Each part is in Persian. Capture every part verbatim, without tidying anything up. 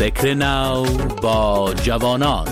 فکر نو با جوانان.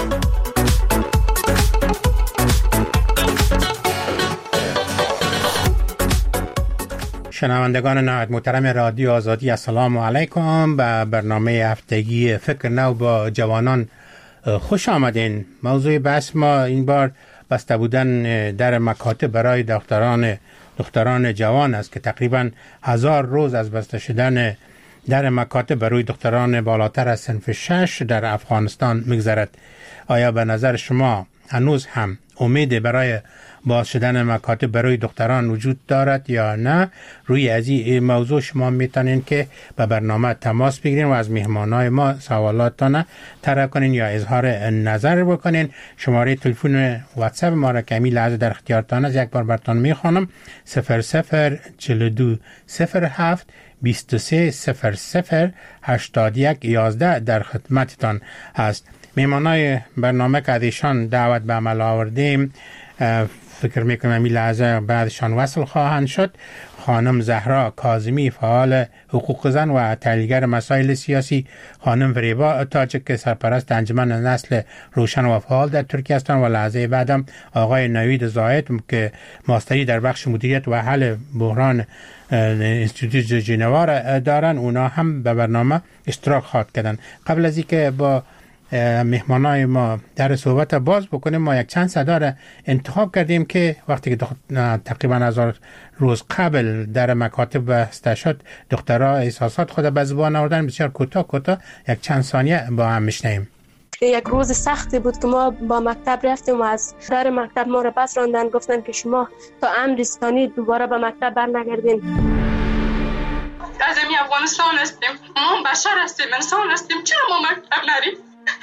شنوندگان نهایت محترم رادیو آزادی، السلام علیکم. به برنامه هفتگی فکر نو با جوانان خوش آمدین. موضوع بحث ما این بار بسته بودن در مکاتب برای دختران دختران جوان است که تقریبا هزار روز از بسته شدن در مکاتب برای دختران بالاتر از صنف شش در افغانستان میگذرد. آیا به نظر شما هنوز هم امید برای باز شدن مکاتب برای دختران وجود دارد یا نه؟ روی از این موضوع شما میتونین که به برنامه تماس بگیرین و از مهمانای ما سوالاتتان طرح کنین یا اظهار نظر بکنین. شماره تلفن واتساپ ما را که لحظه در اختیارتان است، یک بار براتون میخوانم: صفر صفر چهل و دو صفر هفت بیست و سه صفر صفر هشتاد و یک یازده در خدمتتان است. مهمانای برنامه که ازشان دعوت به عمل آوردیم فکر میکنم این لحظه بعدشان وصل خواهند شد. خانم زهرا کاظمی، فعال حقوق زن و تحلیلگر مسائل سیاسی، خانم فریبا تاجک، سرپرست انجمن نسل روشن و فعال در ترکیه هستند، و لحظه بعدم آقای نوید زاهد که ماستری در بخش مدیریت و حل بحران انستیتوت ژنوا دارن، اونا هم به برنامه اشتراک خواهد کردن. قبل از اینکه با مهمانای ما در صحبت باز بکنیم، ما یک چند صدا را انتخاب کردیم که وقتی که تقریبا هزار روز قبل در مکاتب بسته شد، دخترها احساسات خود به زبان آوردن. بسیار کوتاه کوتاه یک چند ثانیه با هم میشنیم. یک روز سختی بود که ما با مکتب رفتیم و از در مکتب ما را پس راندن، گفتن که شما تا امر ثانی دوباره به مکتب برنگردین. از این افغانستان هستیم، ما بشر هستیم، انسان هستیم، چرا ما مکتب نریم؟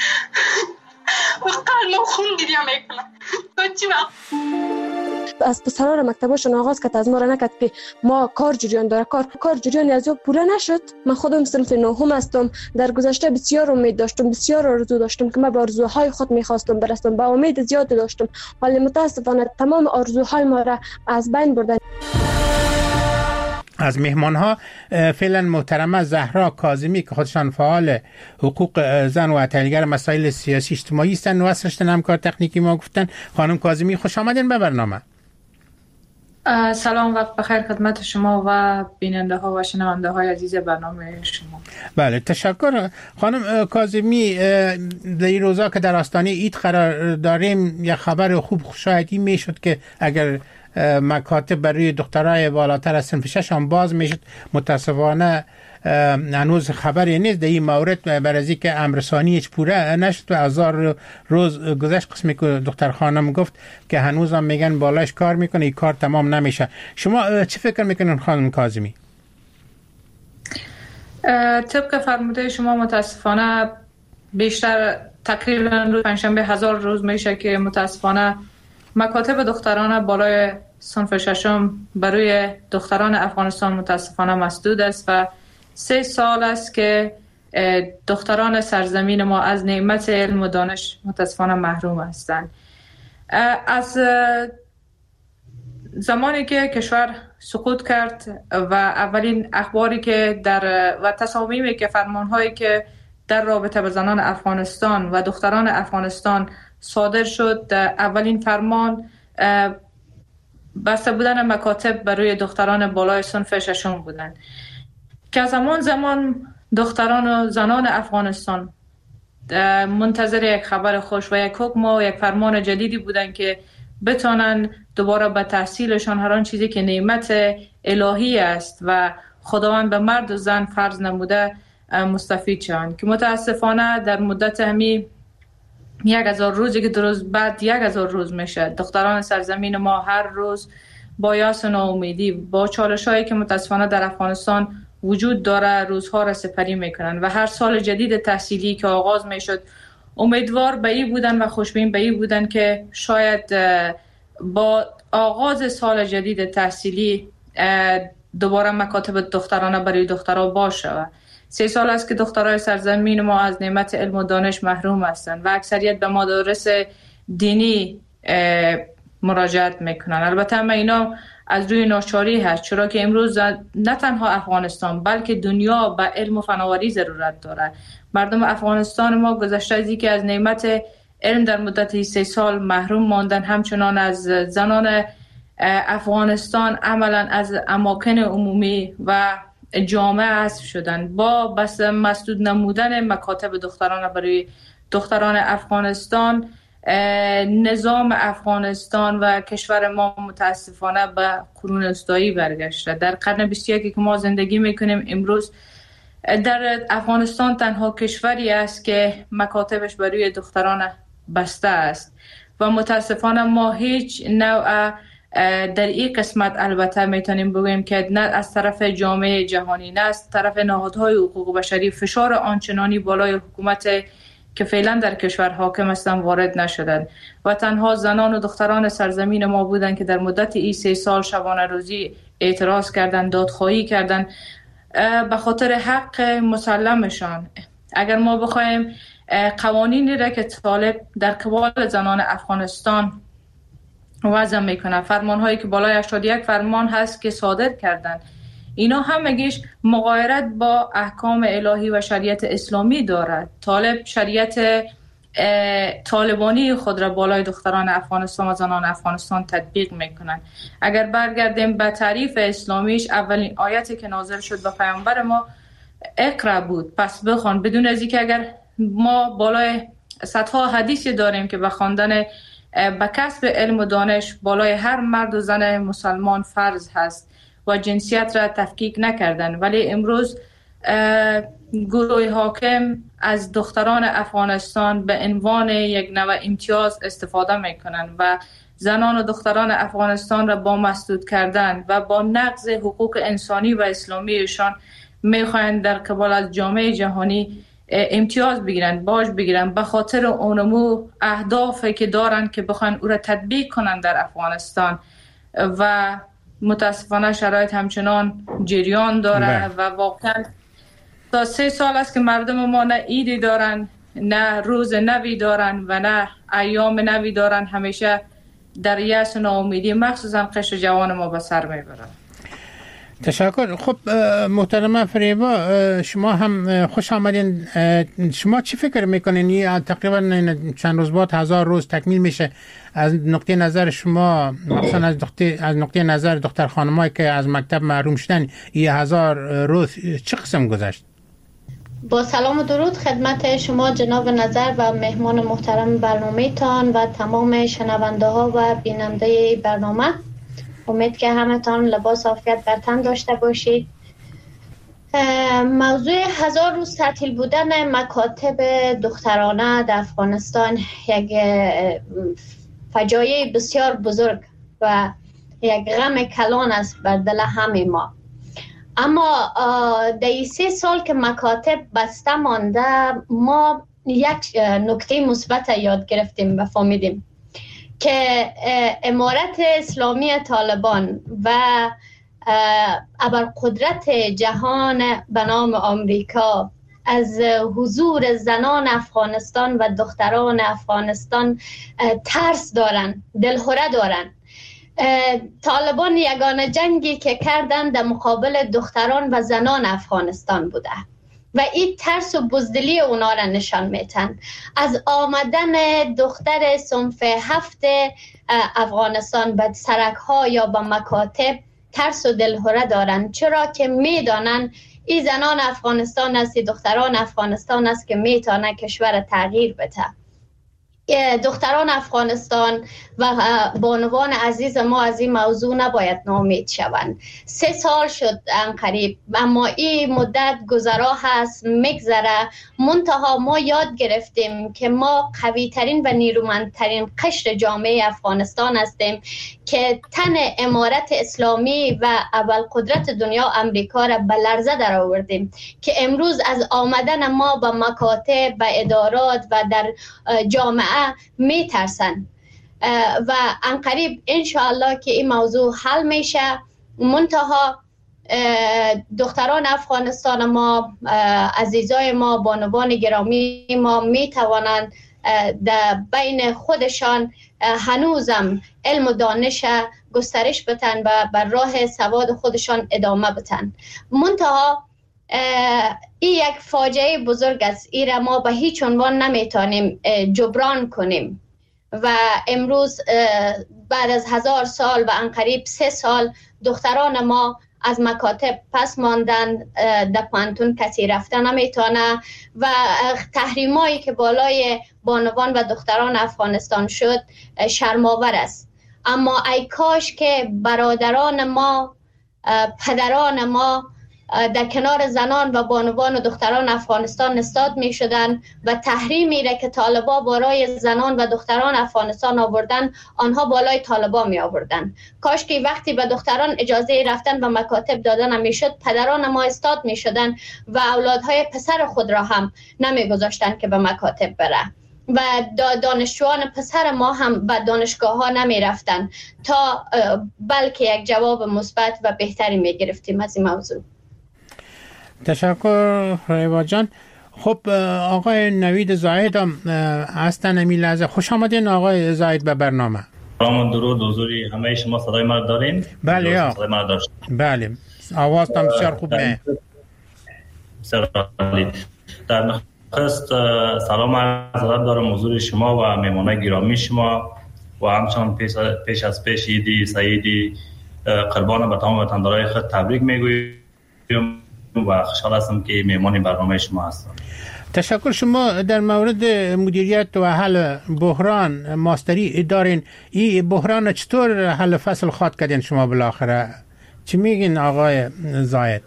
وقت ما خون گریه میکنم. تا چی وقت از پسران مکتباشون آغاز کرد، از ما را نکرد که ما کار جریان داره. کار کار جریان از او پوره نشد. من خودم صنف نهم هستم. در گذشته بسیار امید داشتم، بسیار آرزو داشتم که من به آرزوهای خود میخواستم برسم، با امید زیاد داشتم، ولی متاسفانه تمام آرزوهای ما را از بین بردن. از مهمان ها فعلا محترمه زهرا کاظمی که خودشان فعال حقوق زن و تحلیلگر مسائل سیاسی اجتماعی هستند و اصلشتن همکار تکنیکی ما گفتن. خانم کاظمی خوش آمدین به برنامه. سلام، وقت بخیر خدمت شما و بیننده ها و شنونده های عزیز برنامه شما. بله، تشکر. خانم کاظمی، در این روزا که در آستانه عید قرار داریم، یک خبر خوب شاید این میشد که اگر مکاتب برای دخترای بالاتر از صنف شش هم باز میشد. متاسفانه هنوز خبری نیست در این مورد، بر از اینکه امر ثانی هیچ پوره نشد و هزار روز گذشت. قسمی که دختر خانم گفت که هنوز هم میگن بالاش کار میکنه، این کار تمام نمیشه. شما چه فکر میکنین خانم کاظمی؟ طبق فرموده شما متاسفانه بیشتر تقریبا روز پنجشنبه هزار روز میشه که متاسفانه مکاتب دختران بالای صنف ششم برای دختران افغانستان متاسفانه مسدود است و سه سال است که دختران سرزمین ما از نعمت علم و دانش متاسفانه محروم هستند. از زمانی که کشور سقوط کرد و اولین اخباری که در و تصامیمی که فرمانهایی که در رابطه با زنان افغانستان و دختران افغانستان صادر شد، اولین فرمان بسته بودن مکاتب برای دختران بالای صنف ششم بودند که زمان زمان دختران و زنان افغانستان منتظر یک خبر خوش و یک حکم و یک فرمان جدیدی بودند که بتانن دوباره به تحصیلشان هر آن چیزی که نعمت الهی است و خداوند به مرد و زن فرض نموده مستفید شوند، که متاسفانه در مدت همی یک هزار روزی که درست بعد یک هزار روز میشه، دختران سرزمین ما هر روز با یأس و ناامیدی، با چالش‌هایی که متاسفانه در افغانستان وجود داره، روزها را سپری میکنن و هر سال جدید تحصیلی که آغاز میشد امیدوار به این بودن و خوشبین به این بودن که شاید با آغاز سال جدید تحصیلی دوباره مکاتب دخترانه برای دخترها باشه. و سه سال است که دخترای سرزمین ما از نعمت علم و دانش محروم هستند و اکثریت به مدارس دینی مراجعت میکنن. البته همه اینا از روی ناچاری هست، چرا که امروز نه تنها افغانستان بلکه دنیا به علم و فناوری ضرورت داره. مردم افغانستان ما گذشته از اینکه از نعمت علم در مدت سه سال محروم ماندن، همچنان از زنان افغانستان عملا از اماکن عمومی و جامعه حذف شدن. با بس مسدود نمودن مکاتب دختران برای دختران افغانستان، نظام افغانستان و کشور ما متاسفانه به قرون وسطایی برگشته. در قرن بیست و یک که ما زندگی میکنیم امروز، در افغانستان تنها کشوری است که مکاتبش برای دختران بسته است و متاسفانه ما هیچ نوع در این قسمت البته میتونیم بگوییم که نه از طرف جامعه جهانی نه از طرف نهادهای حقوق بشری فشار آنچنانی بالای حکومت که فعلا در کشور حاکم هستن وارد نشدند و تنها زنان و دختران سرزمین ما بودند که در مدت این سه سال شبانه روزی اعتراض کردن، دادخواهی کردن به خاطر حق مسلمشان. اگر ما بخوایم قوانینی را که طالب در قبال زنان افغانستان وضع میکنه، فرمان هایی که بالای هشتاد و یک فرمان هست که صادر کردن، اینا همگیش مغایرت با احکام الهی و شریعت اسلامی دارد. طالب شریعت طالبانی خود را بالای دختران افغانستان و زنان افغانستان تطبیق میکنن. اگر برگردیم به تعریف اسلامیش، اولین آیتی که نازل شد به پیامبر ما اقرا بود، پس بخوان، بدون از اینکه اگر ما بالای صدها حدیثی داریم که به خواندن به کسب علم و دانش بالای هر مرد و زن مسلمان فرض هست و جنسیت را تفکیک نکردن، ولی امروز گروه حاکم از دختران افغانستان به عنوان یک نوع امتیاز استفاده میکنن و زنان و دختران افغانستان را با مسدود کردن و با نقض حقوق انسانی و اسلامیشان میخواین در قبال از جامعه جهانی امتیاز بگیرن، باج بگیرن به خاطر اونمو اهدافی که دارن که بخوان او را تطبیق کنن در افغانستان. و متاسفانه شرایط همچنان جریان داره و واقعا تا سه سال است که مردم ما نه ایدی دارن، نه روز نوی دارن و نه ایام نوی دارن، همیشه در یأس و ناامیدی مخصوصا قشر جوان ما به سر میبرن. تشکر. خب محترمه فریبا، شما هم خوش آمدین. شما چی فکر میکنین؟ یه تقریبا چند روز بعد هزار روز تکمیل میشه. از نقطه نظر شما، مثلا از نقطه از نقطه نظر دختر خانمایی که از مکتب محروم شدن، یه هزار روز چه قسم گذشت؟ با سلام و درود خدمت شما جناب نظر و مهمان محترم برنامه تان و تمام شنونده ها و بیننده برنامه. امید که همتان لباس عافیت بر تن داشته باشید. موضوع هزار روز تعطیل بودن مکاتب دخترانه در افغانستان یک فجایع بسیار بزرگ و یک غم کلان است بر دل همه ما. اما در سه سال که مکاتب بسته مانده، ما یک نکته مثبت یاد گرفتیم و فهمیدیم که امارت اسلامی طالبان و ابرقدرت جهان به نام آمریکا از حضور زنان افغانستان و دختران افغانستان ترس دارن، دلهره دارن. طالبان یگانه جنگی که کردن در مقابل دختران و زنان افغانستان بوده و این ترس و بزدلی اونا را نشان میتن. از آمدن دختر صنف هفت افغانستان به سرک ها یا به مکاتب ترس و دلهره دارن، چرا که میدانن این زنان افغانستان است، دختران افغانستان است که میتونه کشور تغییر بده. دختران افغانستان و بانوان عزیز ما از این موضوع نباید ناامید شوند. سه سال شد انقریب، اما این مدت گذرا هست، میگذره. منتها ما یاد گرفتیم که ما قوی ترین و نیرومندترین قشر جامعه افغانستان هستیم که تن امارت اسلامی و اول قدرت دنیا امریکا را به لرزه در آوردیم که امروز از آمدن ما به مکاتب و ادارات و در جامعه می ترسن و انقریب انشاءالله که این موضوع حل میشه. منتها دختران افغانستان ما، عزیزای ما، بانوان گرامی ما می توانند در بین خودشان هنوزم علم و دانش گسترش بتن و بر راه سواد خودشان ادامه بتن. منتها این یک فاجعه بزرگ است، این را ما به هیچ عنوان نمیتونیم جبران کنیم و امروز بعد از هزار سال و انقریب سه سال دختران ما از مکاتب پس ماندن، در پانتون کسی رفته نمیتونه و تحریمایی که بالای بانوان و دختران افغانستان شد شرم‌آور است. اما ای کاش که برادران ما، پدران ما در کنار زنان و بانوان و دختران افغانستان نستاد می شدن و تحریمی را که طالبا بالای زنان و دختران افغانستان آوردن آنها بالای طالبا می آوردن. کاش که وقتی به دختران اجازه رفتن به مکاتب دادن نمی شد، پدران ما استاد می شدن و اولادهای پسر خود را هم نمی گذاشتن که به مکاتب بره و دانشجویان پسر ما هم به دانشگاه ها نمی رفتن تا بلکه یک جواب مثبت و بهتری می گرفتیم از این موضوع. تشکر ریوا جان. خب آقای نوید زاید هم هستن امی لحظه. خوش آمدین آقای زاید به برنامه. سلام درود حضوری همه شما، صدای ما دارین؟ بله یا صدای ما داشت. بله آواز هم بسیار خوب میه. در نخست سلام عرض ادب دارم حضور شما و مهمانان گرامی شما و همچنان پیش, پیش از پیش ایدی سعیدی قربان به تمام وطندارای خود تبریک میگویم و خوشحال هستم که مهمان برنامه شما هستم. تشکر. شما در مورد مدیریت و حل بحران ماستری دارین. این بحران چطور حل فصل خواد کردین شما بالاخره؟ چی میگین آقای زاید؟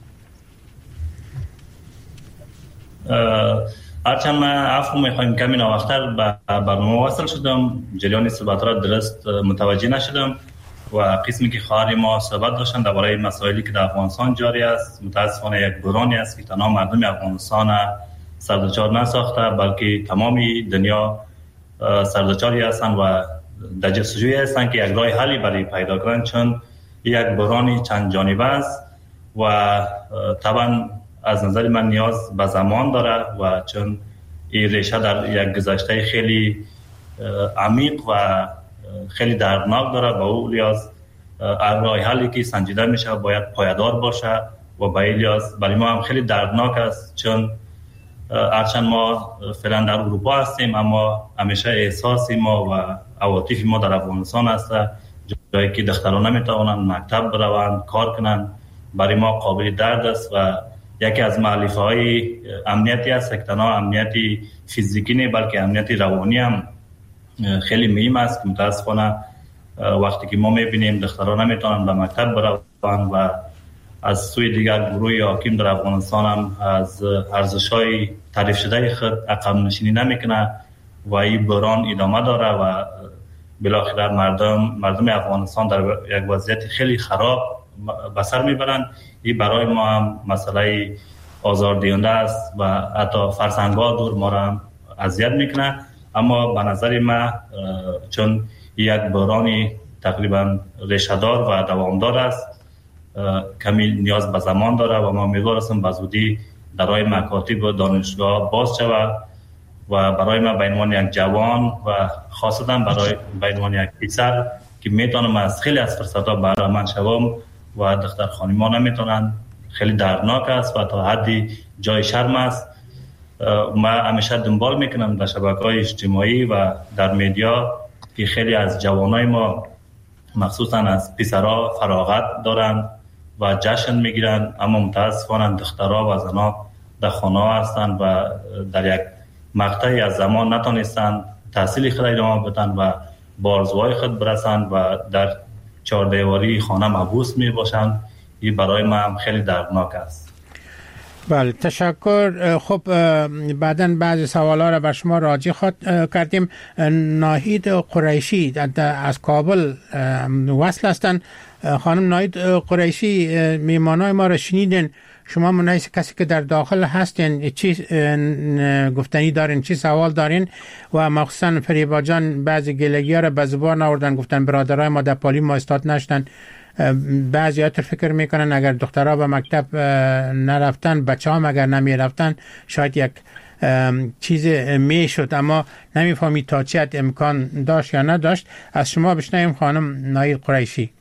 هرچند من عفو میخوایم کمی ناوقتر به برنامه وصل شدم، جریان صحبت را درست متوجه نشدم و قسمی که خواهر ما صحبت داشتن درباره مسائلی که در افغانستان جاری است، متاسفانه یک بحرانی است که تنها مردم افغانستان سردچار نساخته بلکه تمامی دنیا سردچاری هستند و در جستجوی هستند که یک راه حلی برای پیدا کنند، چون یک بحرانی چند جانبه است و طبعا از نظر من نیاز به زمان داره و چون این ریشه در یک گذشته خیلی عمیق و خیلی دردناک داره، با او لیاز راه حلی که سنجیده میشه باید پایدار باشه و با این لیاز برای ما هم خیلی دردناک است، چون هرچند ما فعلا در اروپا هستیم اما همیشه احساس ما و عواطف ما در افغانستان است، جایی که دختران نمیتوانند مکتب بروند کار کنند برای ما قابل درد است و یکی از معلفه های امنیتی است که تنها امنیتی فیزیکی نه بلکه امنیتی روانی هم خیلی مهم است که متاسفانه وقتی که ما میبینیم دختران نمیتونن به مکتب بروند و از سوی دیگر گروه حاکم در افغانستان هم از ارزش‌های تعریف شده خود عقب نشینی نمیکنه و این بحران ادامه داره و بالاخره مردم مردم افغانستان در یک وضعیت خیلی خراب به سر میبرند. این برای ما هم مسئله آزاردهنده است و حتی فرسنگ‌ها دور ما را هم اذیت میکنه، اما به نظر من چون یک بحرانی تقریبا ریشه‌دار و دوامدار است کمی نیاز به زمان داره و ما امیدوار هستم به زودی درای مکاتب و دانشگاه باز شود و برای من به عنوان یک جوان و خاصتا برای به عنوان یک پسر که میتونم از خیلی از فرصت‌ها بهره مند شوم و دختر خانم‌ها نمیتونن، خیلی دردناک است و تا حدی جای شرم است. من همیشه دنبال میکنم در شبکه‌های اجتماعی و در مدیا که خیلی از جوانای ما مخصوصا از پسرها فراغت دارن و جشن میگیرن، اما متاسفانه دخترها و زنها در خانه هستند و در یک مقطعی از زمان نتونستند تحصیل خود ادامه بدن و به آرزوهای خود برسند و در چهاردیواری خانه محبوس می باشند. این برای من خیلی دردناک است. بله تشکر. خب بعداً بعضی سوالا را بر شما راجع خواهد کردیم. ناهید قریشی از کابل وصل هستند. خانم ناهید قریشی، میمانای ما را شنیدین، شما منایس کسی که در داخل هستین چی گفتنی دارین، چی سوال دارین؟ و مخصوصا فریبا جان بعضی گلگی ها را به زبان آوردن، گفتن برادرای ما در پالی ما استاد نشدن. بعضی ها فکر میکنن اگر دخترها به مکتب نرفتن، بچه ها اگر نمی رفتن شاید یک چیز میشد، اما نمیفهمید تا چه حد امکان داشت یا نداشت. از شما بشنویم خانم نایل قریشی.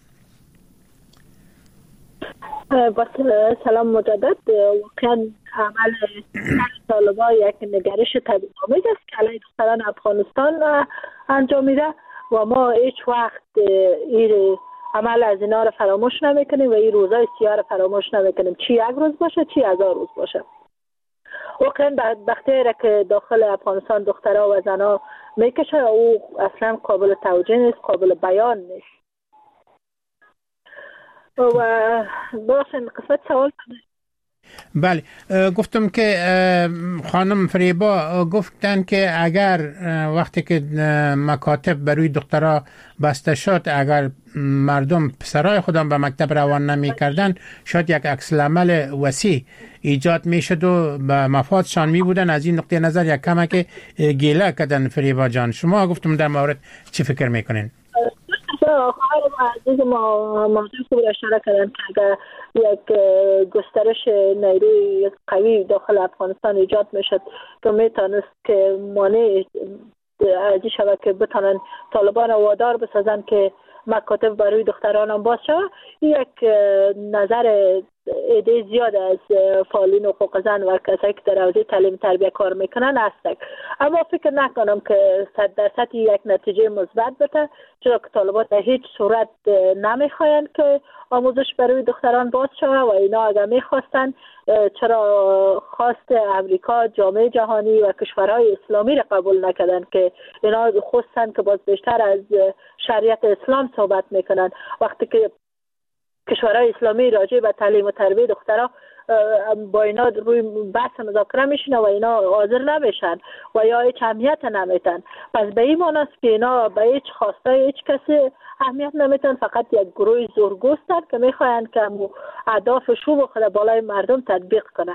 با سلام مجدد. واقعا عمل طالبان یک نگرش تبعیض‌آمیز است که علیه دختران افغانستان انجام میده و ما هیچ وقت این عمل از اینا رو فراموش نمیکنیم و این روزای سیاه رو فراموش نمیکنیم، چی یک روز باشه چی هزار روز باشه. واقعا بدبختی را که داخل افغانستان دخترها و زنها میکشه او اصلا قابل توجیه نیست، قابل بیان نیست. و باشین قسمت سوال کنید. بله، گفتم که خانم فریبا گفتن که اگر وقتی که مکاتب بروی دخترها بسته شد، اگر مردم پسرای خودم به مکتب روان نمی کردن، شاید یک عکس العمل وسیع ایجاد می شد و به مفادشان می بودن. از این نقطه نظر یک کمک گیله کردن فریبا جان. شما گفتم در مورد چی فکر می کنین؟ خواهر عزیز ما موضوع خوب را اشاره کردن که اگر یک گسترش نیروی قوی داخل افغانستان ایجاد میشد که میتونست که مانع از این شود که بتانن طالبان وادار بسازن که مکاتب برای دختران هم باز شود. یک نظر ایده زیاد از فعالین حقوق زن و کسایی که در حوزه تعلیم تربیت کار میکنن هست، اما فکر نکنم که صد درصد یک نتیجه مثبت بده، چرا که طالبان در هیچ صورت نمیخواین که آموزش برای دختران باز شود و اینا اگر میخواستن چرا خواست امریکا، جامعه جهانی و کشورهای اسلامی را قبول نکردن که اینا خواستن که باز بیشتر از شریعت اسلام صحبت میکنن، وقتی که کشورهای اسلامی راجع به تعلیم و تربیت دخترها با اینا روی بحث مذاکره میشن و اینا حاضر نمیشن و یا هیچ اهمیت نمیتن. پس به این معنی است که اینا به هیچ خواستای هیچ کسی اهمیت نمیتن، فقط یک گروه زورگوستن که میخواین که اهداف شوم خود بالای مردم تطبیق کنن.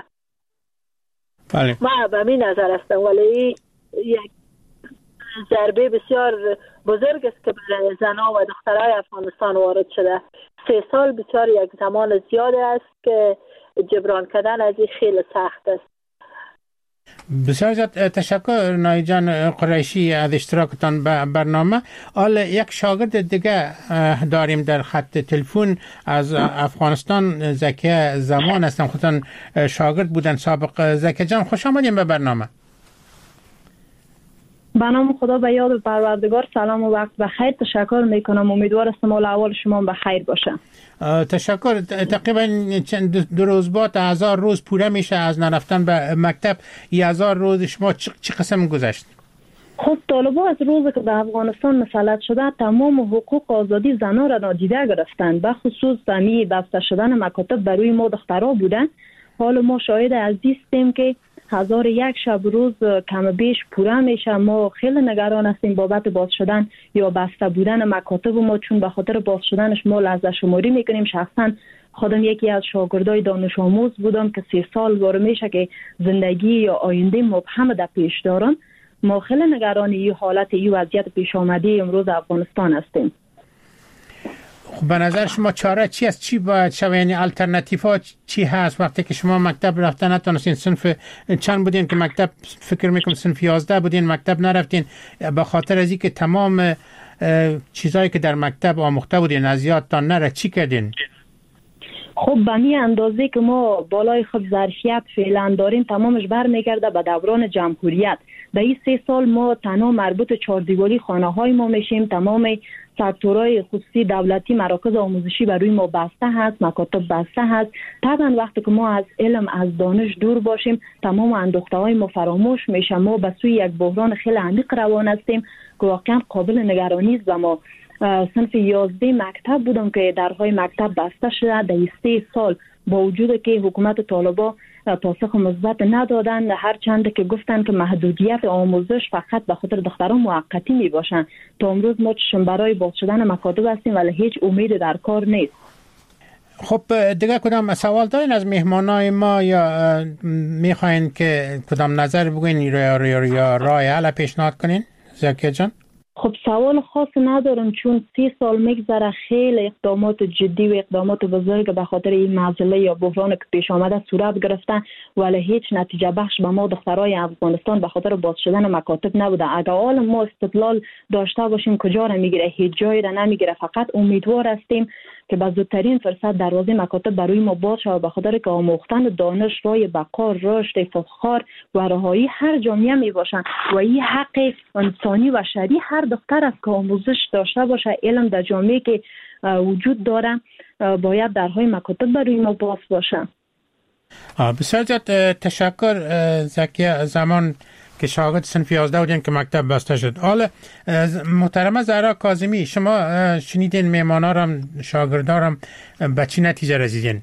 بله. ما به این نظر هستم، ولی یک ضربه بسیار بزرگ است که برای زنها و دخترای افغانستان وارد شده. سه سال بسیار یک زمان زیاد است که جبران کردن از این خیلی سخت است. بسیار زیاد تشکر نایل جان قریشی از اشتراکتان به برنامه. حالا یک شاگرد دیگه داریم در خط تلفن از افغانستان، زکیه زمان هستم. خودتان شاگرد بودن سابق. زکیه جان خوش آمدین به برنامه. به نام خدا به یاد پروردگار، سلام و وقت بخیر. تشکر میکنم، امیدوار هستم حال احوال شما بخیر باشه. تشکر. تقریبا چند دو روز بعد هزار روز پوره میشه از نرفتن به مکتب. یه هزار روز شما چی قسم گذشت؟ خب طالبان از روزی که به افغانستان مسلط شده تمام حقوق آزادی زنان را نادیده گرفتند، به خصوص زمینی بسته شدن مکاتب برای ما دخترها بودند. حالا ما شاهد از هستیم که هزار یک شب روز کم بیش پوره میشه. ما خیلی نگران هستیم بابت باز شدن یا بسته بودن مکاتب ما، چون به خاطر باز شدنش ما لحظه شماری میکنیم. شخصا خودم یکی از شاگردای دانش آموز بودم که سه سال واره میشه که زندگی یا آینده مبهم در پیش دارم. ما خیلی نگران این حالت این وضعیت پیش آمده امروز افغانستان هستیم. خب به نظر شما چاره چی است؟ چی باید شود؟ یعنی الटरनेटिव ها چی هست وقتی که شما مکتب رفتن نتونستین؟ صنف چند بودین که مکتب؟ فکر میکنم صنف یازده بودین مکتب نرفتین به خاطر از اینکه تمام چیزایی که در مکتب آموخته بودین از یادتان نره. چی کردین؟ خب به می اندازه که ما بالای خب ظرفیت فعلا داریم تمامش برمیگرده به دوران جمهوریت. در این سه سال ما تنها مربوط چهار دیواری خانه های ما میشیم. تمام سکتورهای خصوصی دولتی مراکز آموزشی برای ما بسته هست، مکاتب بسته هست. طبعا وقتی که ما از علم از دانش دور باشیم تمام اندوخته های ما فراموش میشه. ما به سوی یک بحران خیلی عمیق روان هستیم که واقعا قابل نگرانی است. و ما صنف یازده مکتب بودم که درهای مکتب بسته شده. در سه سال با وجود که حکومت طالبان پاسخ مثبت ندادن، هر چند که گفتن که محدودیت آموزش فقط به خاطر دختران موقتی می باشن، تا امروز ما چشم برای باز شدن مکاتب هستیم ولی هیچ امید در کار نیست. خب دیگه کدام سوال دارین از مهمانای ما یا میخواین که کدام نظر بگوین یا یا رای حل پیشنهاد کنین زکیه جان؟ خب سوال خاص ندارم، چون سی سال میگذره خیلی اقدامات جدی و اقدامات بزرگ به خاطر این معضله یا بحران که پیش آمده صورت گرفتن، ولی هیچ نتیجه بخش به ما دخترای افغانستان به خاطر باز شدن مکاتب نبوده. اگر حال ما استدلال داشته باشیم کجا را میگیره؟ هیچ جایی را نمیگیره. فقط امیدوار هستیم که به زودترین فرصت دروازه مکاتب برای ما باز شود، به خاطر که آموختن دانش رای بقا، رشد، افتخار و رهایی هر جامعه می باشن و این حق انسانی و شرعی هر دختر است که آموزش داشته باشه. علم در جامعه که وجود داره باید درهای مکاتب برای ما باز باشه. بسیار زیاد تشکر زکیه. زمان که شاگرد صنف یازده بودین که مکتب بسته شد. حالا محترمه زهرا کاظمی، شما شنیدین میمانارم شاگردارم به چی نتیجه رسیدین؟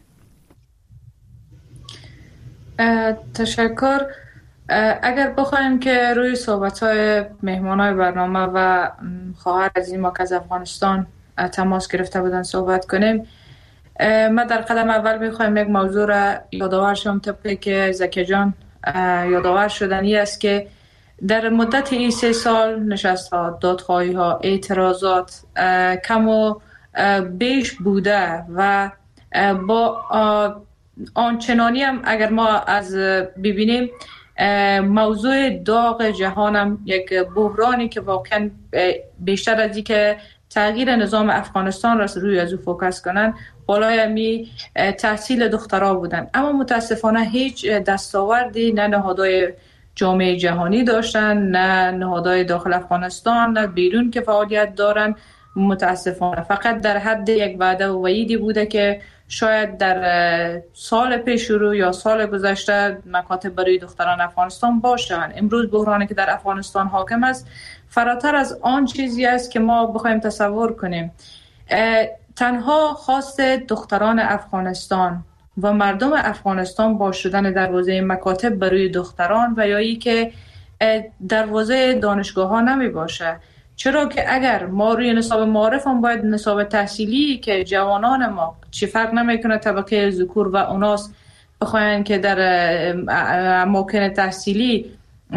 تشکر. اگر بخوایم که روی صحبت‌های مهمانای برنامه و خواهر عزیزی ما که از افغانستان تماس گرفته بودن صحبت کنیم، ما در قدم اول میخوایم یک موضوع را یادآور شم طبقی که زکی جان یادآور شدنی است که در مدت این سه سال نشست ها، دادخواهی ها، اعتراضات کم و بیش بوده و با آنچنانی هم اگر ما از ببینیم موضوع داغ جهانم یک بحرانی که واقعا بیشتر از این که تغییر نظام افغانستان را روی از او فوکس کنن، بالای همی تحصیل دخترها بودن. اما متاسفانه هیچ دستاوردی نه نهادهای جامعه جهانی داشتن، نه نهادهای داخل افغانستان، نه بیرون که فعالیت دارن. متاسفانه فقط در حد یک وعده و وعیدی بوده که شاید در سال پیش رو یا سال گذشته مکاتب برای دختران افغانستان باشن. امروز بحرانی که در افغانستان حاکم است فراتر از آن چیزی است که ما بخوایم تصور کنیم. تنها خواست دختران افغانستان و مردم افغانستان باز شدن دروازه مکاتب برای دختران و یا ای که دروازه دانشگاه ها نمی باشه. چرا که اگر ما روی نصاب معارف هم باید نصاب تحصیلی که جوانان ما چی فرق نمیکنه طبقه ذکور و اناث بخواین که در اماکن تحصیلی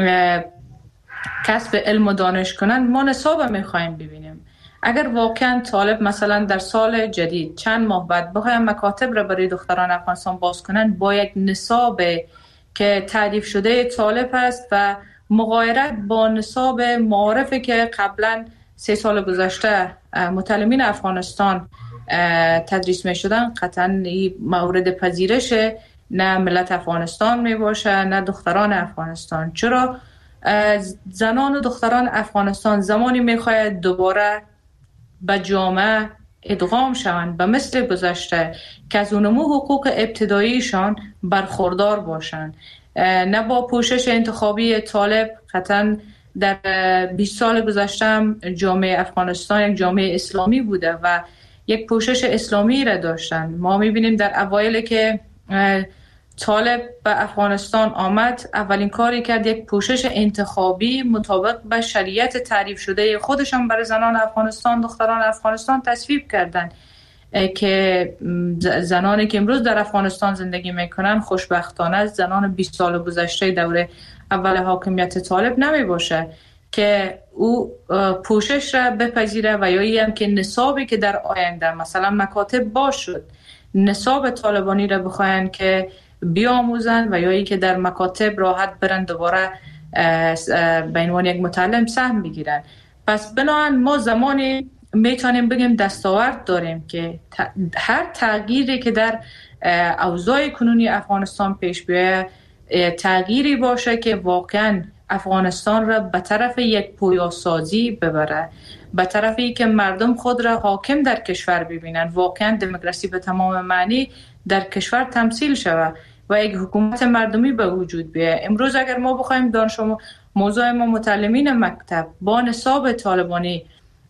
کسب علم و دانش کنن، ما نصاب میخوایم ببینیم. اگر واقعا طالب مثلا در سال جدید چند ماه بعد بخوایم مکاتب را برای دختران افغانستان باز کنن با یک نصاب که تعریف شده طالب است و مغایرت با نصاب معارفی که قبلا سه سال گذشته متعلمین افغانستان تدریس می شدن، قطعا این مورد پذیرش نه ملت افغانستان می باشه نه دختران افغانستان. چرا زنان و دختران افغانستان زمانی می خواهد دوباره به جامعه ادغام شوند به مثل گذشته که از اونمو حقوق ابتداییشان برخوردار باشند، نه با پوشش انتخابی طالب. قطعا در بیست سال گذشته هم جامعه افغانستان یک جامعه اسلامی بوده و یک پوشش اسلامی را داشتن. ما میبینیم در اوایل که طالب به افغانستان آمد اولین کاری کرد یک پوشش انتخابی مطابق به شریعت تعریف شده خودشان برای زنان افغانستان، دختران افغانستان تصویب کردند که زنانی که امروز در افغانستان زندگی میکنن خوشبختانه از زنان بیست سال گذشته دوره اول حاکمیت طالب نمی باشه که او پوشش را بپذیره و یا ای هم که نصابی که در آینده مثلا مکاتب باز شد نصاب طالبانی را بخواین که بیاموزن و یا ای که در مکاتب راحت برن دوباره به عنوان یک متعلم سهم بگیرن. پس بنابراین ما زمانی میتونیم بگیم دستاورد داریم که هر تغییری که در اوضاع کنونی افغانستان پیش بیاید تغییری باشه که واقعا افغانستان را به طرف یک پویاسازی ببره، به طرفی که مردم خود را حاکم در کشور ببینن، واقعا دموکراسی به تمام معنی در کشور تمثیل شود و یک حکومت مردمی به وجود بیاید. امروز اگر ما بخوایم دانش موضوع ما متعلمین مکتب با نصاب طالبانی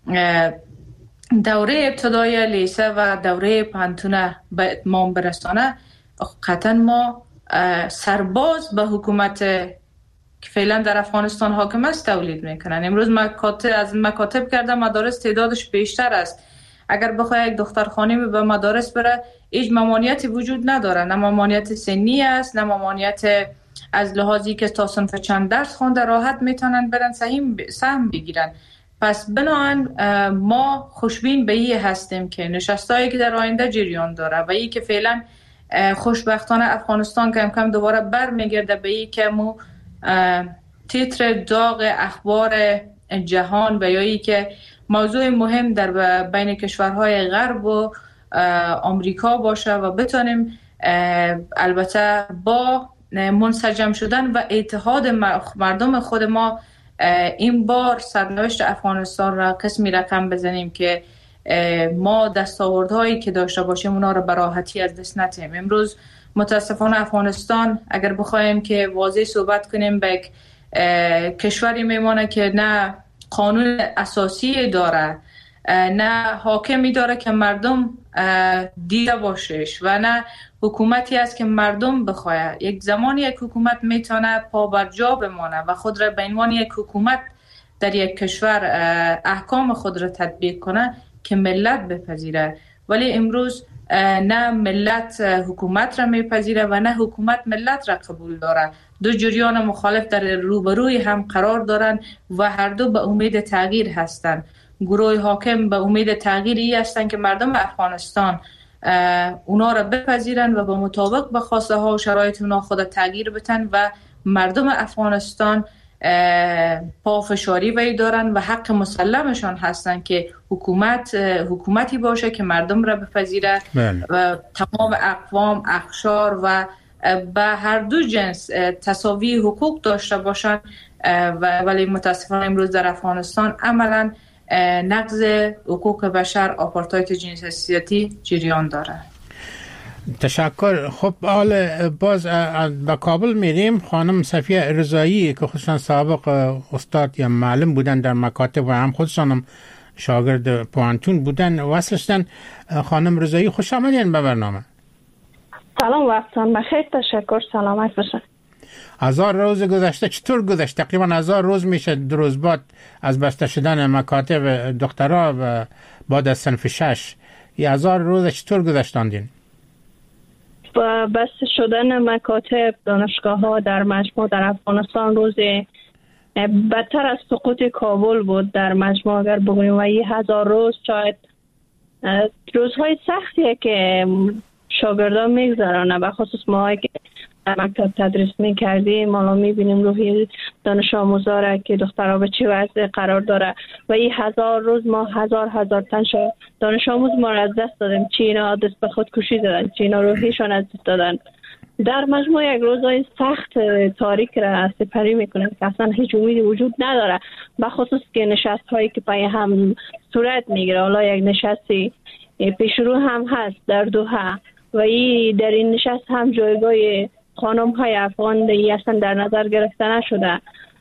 دوره ابتدایی لیسه و دوره پانتونه به اتمام برسانه، قطعا ما سرباز به حکومت که فعلا در افغانستان حاکم است تولید میکنن. امروز مکاتب از مکاتب کرده مدارس تعدادش بیشتر است. اگر بخواد یک دختر خانمی به مدارس بره هیچ ممانعتی وجود نداره، نه ممانعت سنی است نه ممانعت از لحاظی که تا صنف چند درس خونده راحت میتونن برن سهم بگیرن. پس بنابراین ما خوشبین به این هستیم که نشستایی که در آینده جریان داره و این که فعلا خوشبختانه افغانستان کم کم دوباره بر میگرده به این که مو تیتر داغ اخبار جهان و یا ای که موضوع مهم در بین کشورهای غرب و آمریکا باشه و بتونیم البته با منسجم شدن و اتحاد مردم خود ما این بار سرنوشت افغانستان را قسمی رقم بزنیم که ما دستاوردهایی که داشته باشیم اونا را به راحتی از دست ندیم. امروز متاسفانه افغانستان اگر بخوایم که واضح صحبت کنیم به کشوری میمونه که نه قانون اساسی داره، نه حاکمی داره که مردم دیده باشش و نه حکومتی است که مردم بخواه. یک زمانی یک حکومت میتونه پا بر جا بمانه و خود را به عنوان یک حکومت در یک کشور احکام خود را تطبیق کنه که ملت بپذیره، ولی امروز نه ملت حکومت را میپذیره و نه حکومت ملت را قبول داره. دو جریان مخالف در روبروی هم قرار دارن و هر دو به امید تغییر هستند. گروه حاکم به امید تغییری هستند که مردم افغانستان اونا را بپذیرن و به مطابق به خواسته ها و شرایط اونا خود تغییر بتن و مردم افغانستان پافشاری وی دارن و حق مسلمشان هستن که حکومت حکومتی باشه که مردم را بپذیره و تمام اقوام، اقشار و به هر دو جنس تساوی حقوق داشته باشن و ولی متاسفانه امروز در افغانستان عملا نقض حقوق بشر، آپارتاید جنسیتی جریان داره. تشکر. خب حال باز به کابل میریم. خانم صفیه رضایی که خودشان سابق استاد یا معلم بودن در مکاتب و هم خودشان هم شاگرد پوانتون بودن وصل شدن. خانم رضایی خوش آمدین به برنامه. سلام وقتان بخیر. تشکر. سلامت باشن. هزار روز گذشته چطور گذشت؟ تقریبا هزار روز میشه دو روز بعد از بسته شدن مکاتب دکترا و بعد از صنف شش. یه هزار روز چطور گذشتاندین؟ با بسته شدن مکاتب دانشگاه ها در مجموع در افغانستان روز بدتر از سقوط کابل بود در مجموع اگر بگوییم و یه هزار روز شاید روزهای سختیه که شاگردان میگذرانه و خصوص ما که در مکتب تدریس میکردیم حالا میبینیم روحی دانش آموزا که دخترها به چه وضع قرار داره و این هزار روز ما هزار هزار تن دانش آموز ما را از دست دادیم. چی اینا دست به خودکشی دادن، چی اینا روحیشان از دست دادن. در مجموع یک روزهای سخت تاریک را سپری میکنیم که اصلا هیچ امیدی وجود نداره، بخصوص که نشست هایی که پای هم صورت میگیره. حالا یک نشستی پیشرو هم هست در دوحه و این در این نشست هم جایگاه خانم های افغان دی اصلا در نظر گرفته نشده.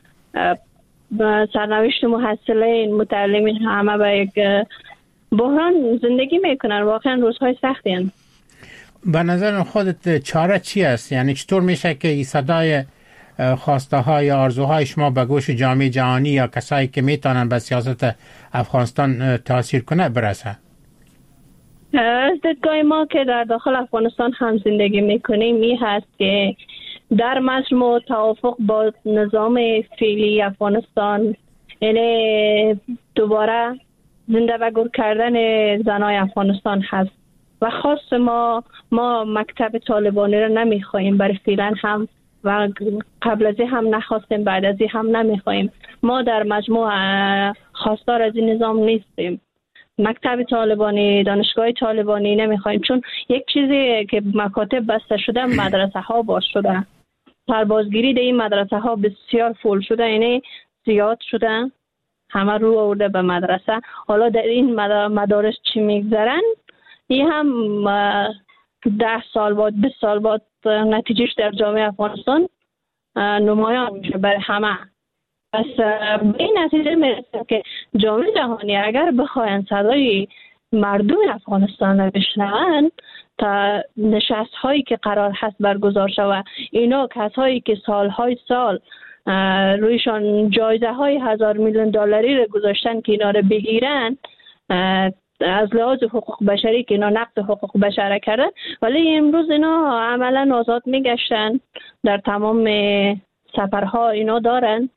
سرنوشت محصلین متعلمین همه به یک بحران زندگی میکنن. واقعا روزهای سختی هستند. به نظر خودت چاره چی است؟ یعنی چطور میشه که این صدای خواسته های آرزوهای شما به گوش جامعه جهانی یا کسایی که میتونن به سیاست افغانستان تاثیر کنه برسه؟ از دیدگاه ما که در داخل افغانستان هم زندگی میکنیم این هست که در مجموع توافق با نظام فعلی افغانستان یعنی دوباره زنده و گور کردن زنای افغانستان هست و خاص ما ما مکتب طالبانی را نمیخواهیم، برای فعلا هم و قبل از هم نخواستیم، بعد از هم نمیخواهیم. ما در مجموع خواستار از این نظام نیستیم. مکتب طالبانی، دانشگاه طالبانی نمیخوایم، چون یک چیزی که مکاتب بسته شده مدرسه ها باز شده. سربازگیری در این مدرسه ها بسیار فول شده، یعنی زیاد شده، همه رو آورده به مدرسه. حالا در این مدارس چی میگذرن این هم ده سال بعد بیست سال بعد نتیجهش در جامعه افغانستان نمایان میشه برای همه. پس به این نتیجه میرسه که جامعه جهانی اگر بخواین صدای مردم افغانستان را بشنون تا نشست هایی که قرار هست برگزار شود، اینا کسایی که سالهای سال رویشان جایزه های هزار میلیون دلاری را گذاشتن که اینا را بگیرن، از لحاظ حقوق بشری که اینا نقض حقوق بشر کردن، ولی امروز اینا عملا آزاد میگشتن، در تمام سفرها اینا دارن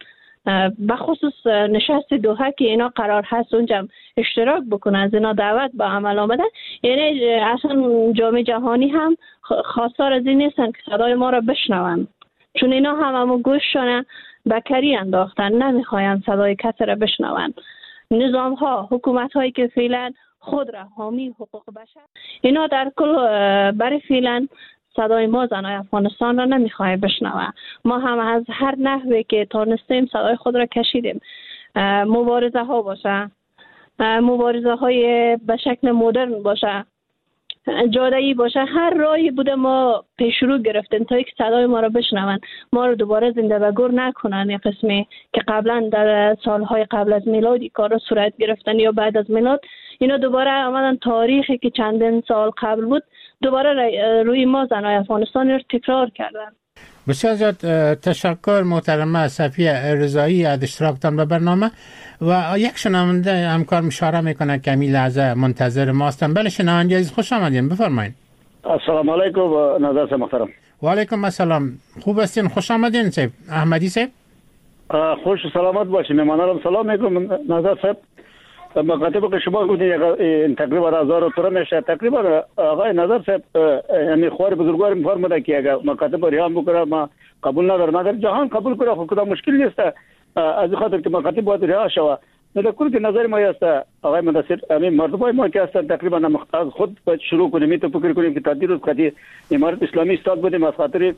بخصوص نشست دوحه که اینا قرار هست اونجا اشتراک بکنن، از اینا دعوت با عمل آمدن. یعنی اصلا جامعه جهانی هم خواستار از این نیستن که صدای ما را بشنون، چون اینا هم همو گوششان بکری انداختن، نمیخواین صدای کسی را بشنون. نظام ها، حکومت هایی که فعلا خود را حامی حقوق بشر، اینا در کل برای فعلا صدای ما زنای افغانستان را نمیخواه بشنوه. ما هم از هر نحوی که تانستیم صدای خود را کشیدیم. مبارزه ها باشه، مبارزه های به شکل مدرن باشه، جاده‌ای باشه، هر راهی بوده ما پیش رو گرفتیم تا یک صدای ما را بشنون، ما رو دوباره زنده و گور نکنن. یک قسمی که قبلا در سالهای قبل از میلاد کار را صورت گرفتن یا بعد از میلاد، اینا دوباره آمدن تاریخی که چندین سال قبل بود دوباره روی ما زنای افغانستان رو تکرار کردن. بسیار زیاد تشکر محترمه صفیه رضایی از اشتراکتان به برنامه. و یک شنونده همکار اشاره میکنه که همین لحظه منتظر ما هستن. بله شنونده عزیز، خوش آمدین، بفرمایید. السلام علیکم نظر صاحب محترم. و علیکم السلام، خوب هستین؟ خوش آمدین صاحب احمدی صاحب. خوش و سلامت باشین. ممنونم. سلام میکنم نظر صاحب. مکاتب که شما گفتین تقریبا هزار و تر میشه، تقریبا آقای نظر صاحب یعنی خوار بزرگوار میفرموده که اگر مکاتب ریان بکنه ما قبول ندارم، اگر جهان قبول کنه خود کدام مشکل نیست، از خاطر که مکاتب باید رها شود. در کل که نظر ما است آقای مدثر، همین مردمای ما که هستن تقریبا مختار خود باید شروع کنیم. می تو فکر کنیم که تدبیر روز کدی امارت اسلامی استاد بودیم از خاطر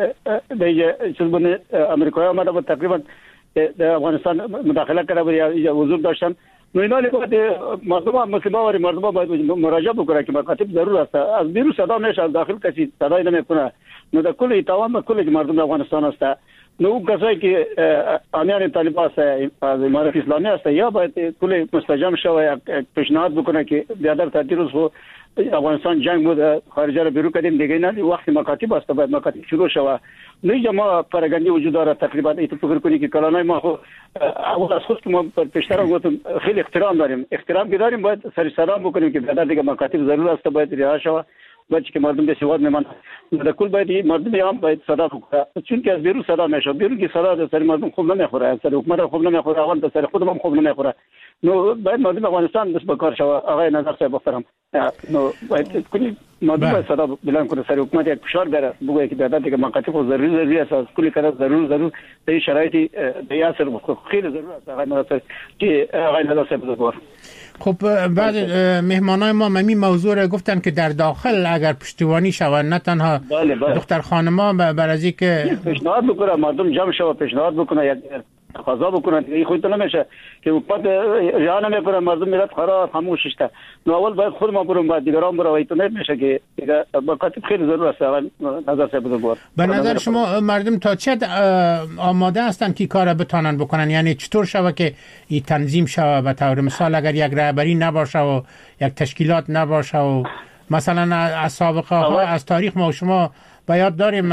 دیگه چیز بونه امریکایی آمده بود تقریبا در افغانستان مداخله کرده بود یا حضور داشتن. نو اینا باید مردم مسلمان و مردم باید مراجعه بکنه که مکاتب ضرور است. از بیرون صدا میشه، از داخل کسی صدای نمیکنه. نو در کل تمام کل مردم افغانستان است. نو کسایی که امیان طالبان است از امارت اسلامی است یا باید کل مستجاب شود پیشنهاد بکنه که بیادر تدبیر روز افغانستان جنگ بود خارجه رو بیرون کردیم دیگه نه وقتی مکاتب است باید مکاتب شروع شود. نه ما پراگندی وجود داره تقریبا ایت فکر کنی که کلانای ما خو اول از خود که ما پیشتر گفتم خیلی احترام داریم، احترام که داریم باید سر سلام بکنیم که بعد دیگه مکاتب ضرور است باید رها شود باید که مردم به سواد میمانند. در کل باید مردم هم باید صدا بکنه، چون که از بیرون صدا میشه، بیرون که صدا از سر مردم خوب نمیخوره، از سر حکومت خوب نمیخوره، اول از سر خودم خوب نمیخوره. نو باید مردم افغانستان دست به کار شود. آقای نظر صاحب محترم، نو باید کلی مردم باید صدا بلند کنه، سر حکومت یک فشار بیاره بگه که بعد دیگه مکاتب ضروری ضروری است، از کلی کار ضرور ضرور در این شرایطی در اثر خیلی ضرور است. آقای نظر صاحب که آقای نظر صاحب بزرگوار. خب بعد مهمانای ما ممی موضوع را گفتن که در داخل اگر پشتیبانی شود نه تنها بله بله. دختر خانما بر از اینکه پیشنهاد بکنه مردم جمع شود پیشنهاد بکنه یک تقاضا بکنن، این خودت نمیشه که حکومت رها نمیکنه مردم میرد خراب خاموش است. نو اول باید خود ما بریم بعد دیگران برو و تو نمیشه که مکاتب خیلی ضرور است. نظر صاحب بزرگوار، به نظر شما مردم تا چه آماده هستند که کار بتونن بکنن؟ یعنی چطور شود که این تنظیم شود؟ به طور مثال اگر یک رهبری نباشه و یک تشکیلات نباشه و مثلا از سابقه ها از تاریخ ما و شما باید داریم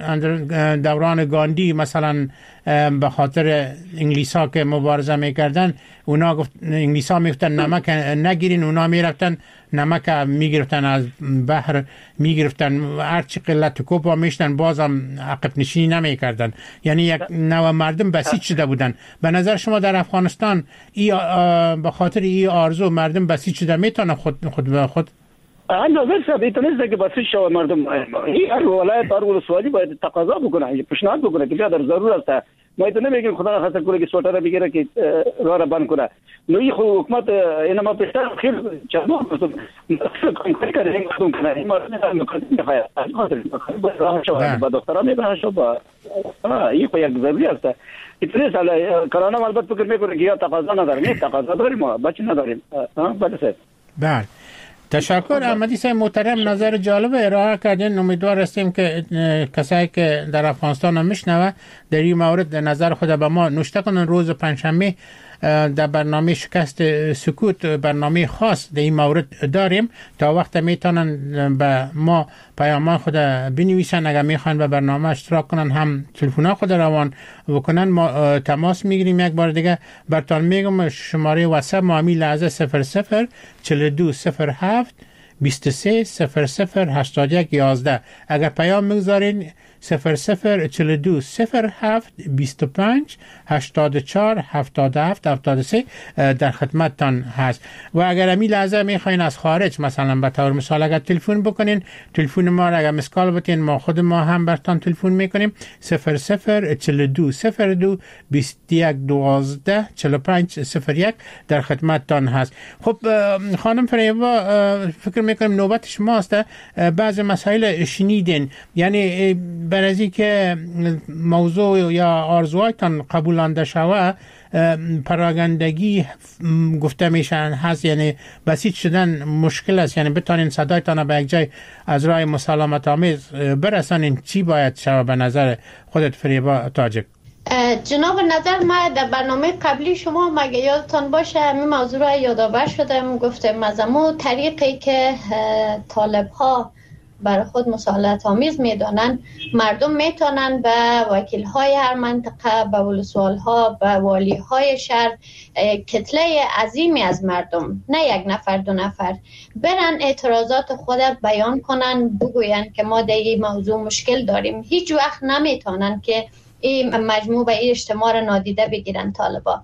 دوران گاندی مثلا به خاطر انگلیس ها که مبارزه میکردن اونا گفت انگلیس ها میگفتن نمک نگیرین، اونا میرفتن نمک میگرفتن از بحر میگرفتن هرچی قلت کوپا میشتن بازم عقب نشینی نمیکردن. یعنی یک نوع مردم بسیج شده بودن. به نظر شما در افغانستان ای به خاطر این آرزو مردم بسیج شده میتونه خود خود به خود نظر صاحب ایتونست که بسیج شود مردم؟ هر ولایت هر ولسوالی باید تقاضا بکنه، پیشنهاد بکنه که بیادر ضرور است. ما ایتونه میگیم خدا خاطر کنه که سوتره بگیره که راه را بند کنه. نو این حکومت اینا ما پیشتر خیلی چندو کاری کرده این مردم کنه. این مردم مکاتب میخواید از خاطر باید راه شود با دختران میبرن شد با این خو یک ضروری است. ایتونست کرانا البته فکر میکنه که یا تقاضا نداریم، نه تقاضا داریم ما بچه نداریم. بله صاحب. بله تشکر. احمدی صاحب محترم نظر جالب ارائه کردین. امیدوار هستیم که کسایی که در افغانستان هم میشنوه در این مورد نظر خود به ما نوشته کنن. روز پنجشنبه در برنامه شکست سکوت برنامه خاص در این مورد داریم تا وقت میتونن به ما پیامان خود بنویسن. اگر میخوان به برنامه اشتراک کنن هم تلفن خود روان بکنن ما تماس میگیریم. یک بار دیگه براتون میگم شماره واتساپ ما همین لحظه صفر صفر چهل و دو صفر هفت بیست و سه صفر صفر هشتاد و یک یازده. اگر پیام میگذارین صفر صفر چهل و دو صفر هفت بیست و پنج هشتاد و چهار هفتاد و هفت هفتاد و سه در خدمتتان هست. و اگر امی لحظه میخواین از خارج مثلا به طور مثال اگر تلفن بکنین، تلفن ما را اگر مسکال بتین ما خود ما هم برتان تلفن میکنیم صفر صفر چهل و دو صفر دو بیست و یک دوازده چهل و پنج صفر یک در خدمتتان هست. خب خانم فریبا، فکر میکنم نوبت شماست. بعض مسائل شنیدین، یعنی برای که موضوع یا آرزوهایتان قبولانده شوه پراگندگی گفته میشن هست، یعنی بسیط شدن مشکل است، یعنی بتانین صدایتان به یک جای از راه مسالمت آمیز برسانین. چی باید شوه به نظر خودت فریبا تاجک؟ جناب نظر، ما در برنامه قبلی شما مگه یادتان باشه همین موضوع را یادآور شدم، گفتم از امو طریقی که طالب ها برای خود مسالمت آمیز میدانن، مردم میتونن به وکیل های هر منطقه، به ولسوال ها، به والی های شهر، کتله عظیمی از مردم، نه یک نفر دو نفر، برن اعتراضات خود بیان کنن، بگوین که ما در این موضوع مشکل داریم. هیچ وقت نمیتونن که این مجموع به این اجتماع را نادیده بگیرن طالبا،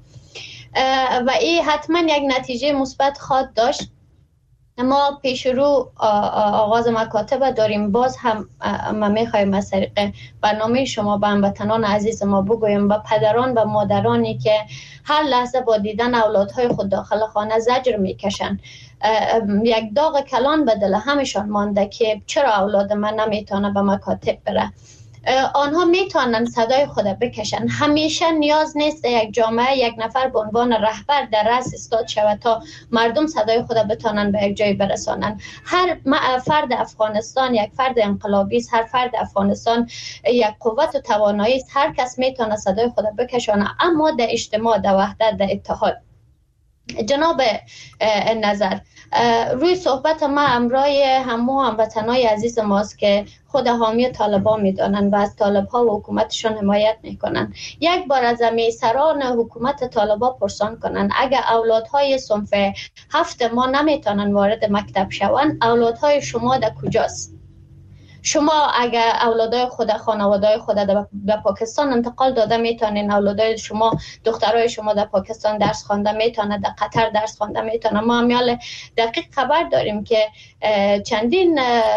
و این حتما یک نتیجه مثبت خواهد داشت. ما پیش رو آغاز مکاتب داریم. باز هم ما میخوایم از طریق برنامه شما به هموطنان عزیز ما بگویم، به پدران و مادرانی که هر لحظه با دیدن اولادهای خود داخل خانه زجر میکشن، یک داغ کلان به دل همشان مانده که چرا اولاد من نمیتونه به مکاتب بره. آنها میتونن صدای خود بکشن. همیشه نیاز نیست یک جامعه یک نفر به عنوان رهبر در رأس استاد شود تا مردم صدای خود بتونن به یک جای برسانن. هر فرد افغانستان یک فرد انقلابی است، هر فرد افغانستان یک قوت و توانایی است، هر کس میتونه صدای خود بکشانه، اما در اجتماع، در وحدت، در اتحاد. جناب نظر، روی صحبت ما همراه همو هموطنای عزیز ماست که خود حامی طالبان میدانن و از طالبها و حکومتشون حمایت میکنن. یک بار از امیسران حکومت طالبان پرسان کنن اگر اولادهای صنف هفت ما نمیتونن وارد مکتب شون، اولادهای شما در کجاست؟ شما اگر اولادای خود، خانواده‌های خود در پاکستان انتقال داده میتونین، اولادای شما، دخترای شما در پاکستان درس خوانده میتونه، در قطر درس خوانده میتونه. ما همیال دقیق خبر داریم که چندین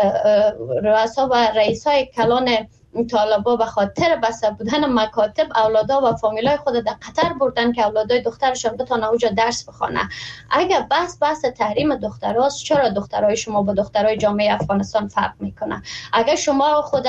رؤسا و رئیسای کلان طالبا به خاطر بسته بودن مکاتب اولادا و فامیلای خود در قطر بردن که اولادای دخترشون بتونه اونجا درس بخونه. اگر بحث بحث تحریم دختراست، چرا دخترای شما با دخترای جامعه افغانستان فرق میکنه؟ اگر شما خود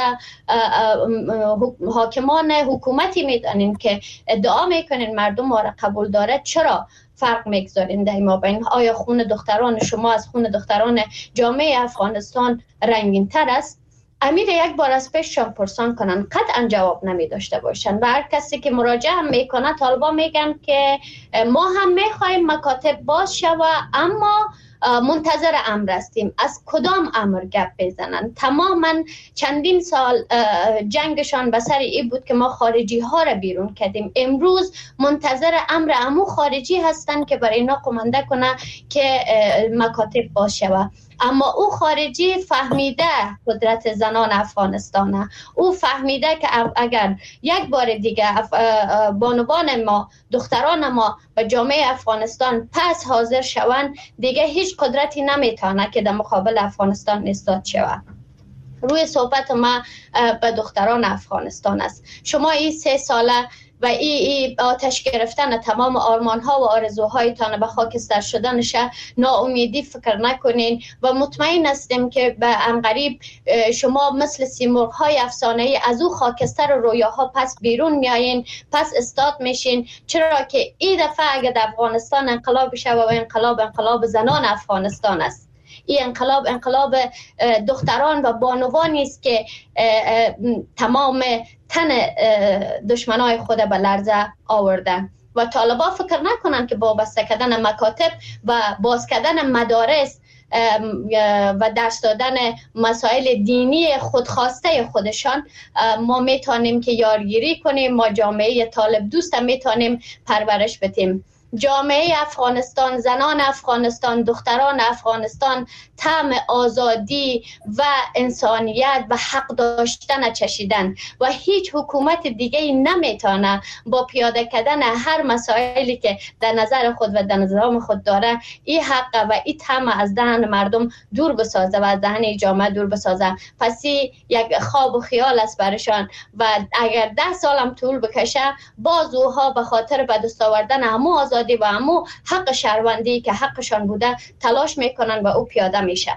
حاکمان حکومتی میدانین که ادعا میکنین مردم ما را قبول داره، چرا فرق میگذارین در ما بین؟ آیا خون دختران شما از خون دختران جامعه افغانستان رنگین تر است؟ امیر یک بار از پیششان پرسان کنن، قطعا جواب نمی داشته باشن. و هر کسی که مراجعه هم میکنه طالبان میگن که ما هم میخوایم مکاتب باز شوه، اما منتظر امر هستیم. از کدام امر گپ بزنن؟ تماما چندین سال جنگشان به سر این بود که ما خارجی ها را بیرون کردیم. امروز منتظر امر امو خارجی هستن که برای اینا قمانده کنه که مکاتب باز شوه. اما او خارجی فهمیده قدرت زنان افغانستانه. او فهمیده که اگر یک بار دیگه بانوان ما، دختران ما به جامعه افغانستان پس حاضر شوند، دیگه هیچ قدرتی نمیتونه که در مقابل افغانستان ایستاد شود. روی صحبت ما به دختران افغانستان است. شما این سه ساله و ای, ای آتش گرفتن تمام آرمان ها و آرزوهایتان به خاکستر شدنش ناامیدی فکر نکنین و مطمئن هستیم که به انقریب شما مثل سیمرغ های افسانه ای از او خاکستر و رویاها پس بیرون میایین، پس استاد میشین. چرا که این دفعه اگر در افغانستان انقلاب شود و انقلاب انقلاب زنان افغانستان است. این انقلاب انقلاب دختران و بانوانی است که تمام تن دشمنای خود به لرزه آورده و طالبا فکر نکنن که با بسته کردن مکاتب و باز کردن مدارس و درس دادن مسائل دینی خودخواسته خودشان ما میتونیم که یارگیری کنیم، ما جامعه طالب دوست میتونیم پرورش بدیم. جامعه افغانستان، زنان افغانستان، دختران افغانستان طعم آزادی و انسانیت و حق داشتن چشیدن و هیچ حکومت دیگه نمیتونه با پیاده کردن هر مسائلی که در نظر خود و در نظام خود داره این حق و این طعم از دهن مردم دور بسازه و از دهن جامعه دور بسازه. پس یک خواب و خیال است برشان و اگر ده سالم طول بکشه باز اوها به خاطر به دست آوردن همو آزادی و همو حق شهروندی که حقشان بوده تلاش میکنن و او پیاده میشه.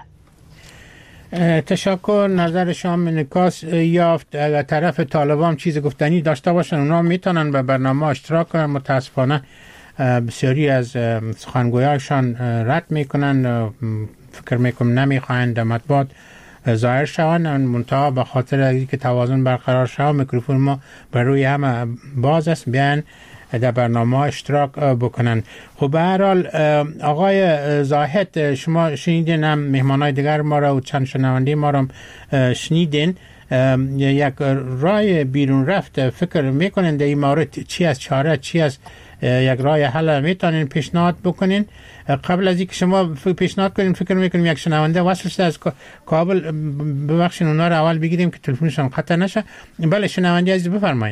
تشکر. نظر شما انعکاس یافت. اگر طرف طالبان چیز گفتنی داشته باشن اونا میتونن به برنامه اشتراک کنن. متاسفانه بسیاری از سخنگویاشان رد میکنن، فکر میکنم نمیخواهند در مطبوعات ظاهر شوند، منتها به خاطر اینکه توازن برقرار شود میکروفون ما بر روی همه باز است، بیان در برنامه اشتراک بکنن. خب به هر حال آقای زاهد شما شنیدین، هم مهمانای دیگر ما را و چند شنونده ما را شنیدین، یک راه بیرون رفت فکر میکنین در این مورد چی از چاره، چی از یک راه حل میتونین پیشنهاد بکنین؟ قبل از اینکه شما پیشنهاد کنین فکر میکنیم یک شنونده وصل شده از کابل، ببخشید اونا رو اول بگیریم که تلفنشون قطع نشه. بله شنونده عزیز بفرمایید.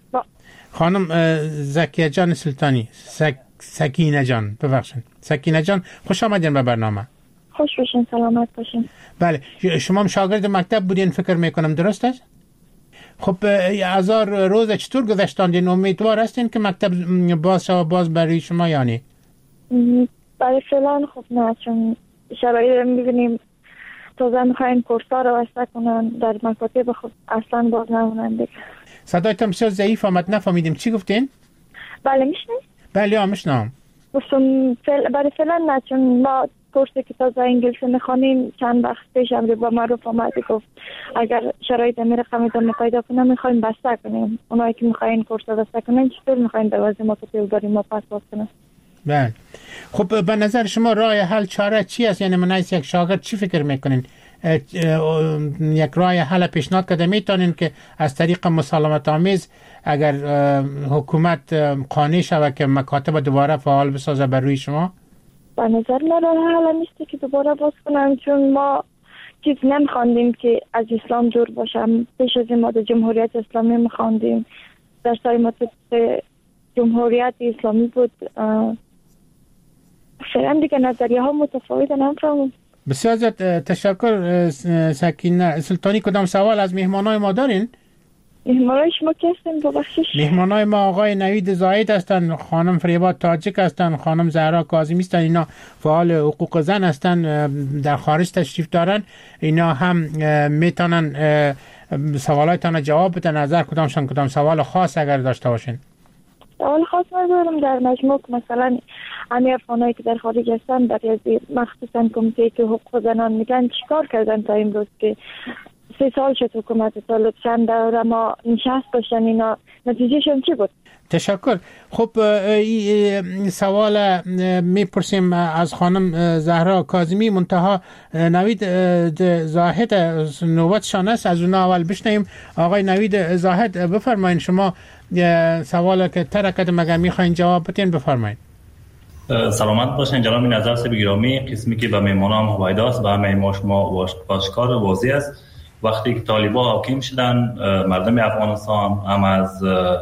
خانم زکیه جان سلطانی، سک... سکینه جان ببخشید سکینه جان، خوش آمدین به برنامه. خوش باشین، سلامت باشین. بله شما شاگرد مکتب بودین فکر میکنم، درست است؟ خب هزار روز چطور گذشتاندین؟ امیدوار هستین که مکتب باز شو باز برای شما یعنی؟ برای فعلا خب نه، چون شرایط میبینیم تازه میخواین کورسا رو وسته کنن در مکاتب، خب اصلا باز نمونن دیگه. صدایتم بسیار ضعیف آمد، نفهمیدیم چی گفتین؟ بله میشنید؟ بله ها میشنم. گفتم فعلا برای فعلا نه، چون ما کورسی که تازه انگلیسی میخوانیم چند وقت پیش هم با معروف آمده گفت اگر شرایط می رقمی دارم پیدا کنم میخوایم بسته کنیم. اونایی که میخواین کورس بسته کنن چطور میخواین دوازده ما کتیل داریم ما پس باز کنم؟ بله خب به نظر شما راه حل چاره چی است؟ یعنی من از یک شاگرد چی فکر میکنین؟ یک راه حل پیشنهاد کرده میتونین که از طریق مسالمت آمیز اگر حکومت قانع شود که مکاتب دوباره فعال بسازه بر روی شما؟ به نظر من راه حل نیست که دوباره باز کنم، چون ما چیز نمیخواندیم که از اسلام دور باشم. پیش از این ما در جمهوریت اسلامی میخواندیم، در سای ما جمهوریت اسلامی بود. فعلا دیگه نظریه ها متفاوت نمیفهمم. بسیار زیاد تشکر سکینه سلطانی. کدام سوال از مهمانای ما دارین؟ مهمانای شما که هستن ببخشید؟ مهمانای ما آقای نوید زاهد هستن، خانم فریبا تاجیک هستن، خانم زهرا کاظمی هستن، اینا فعال حقوق زن هستن، در خارج تشریف دارن. اینا هم میتونن سوالاتتان جواب بدن. نظر کدامشان کدام سوال خاص اگر داشته باشین؟ سوال خاص ندارم. در مجموع مثلا همه افغانایی که در خارج هستن برای مخصوصا کمیته که حقوق زنان میگن چیکار کردن تا امروز که سه سال شد حکومت طالب چند دوره ما نشست داشتن، اینا نتیجهشون چی بود؟ تشکر. خب سوال میپرسیم از خانم زهرا کاظمی، منتها نوید زاهد نوبتشان است، از اونا اول بشنیم. آقای نوید زاهد بفرمایید، شما سوال که ترکت مگر میخواین جواب بدین بفرمایید. سلامت باشین جناب نظر صاحب گرامی. قسمی که به مهمانان هویدا است و همه ما شما آشکار واضح است، وقتی که طالبان حاکم شدن مردم افغانستان هم از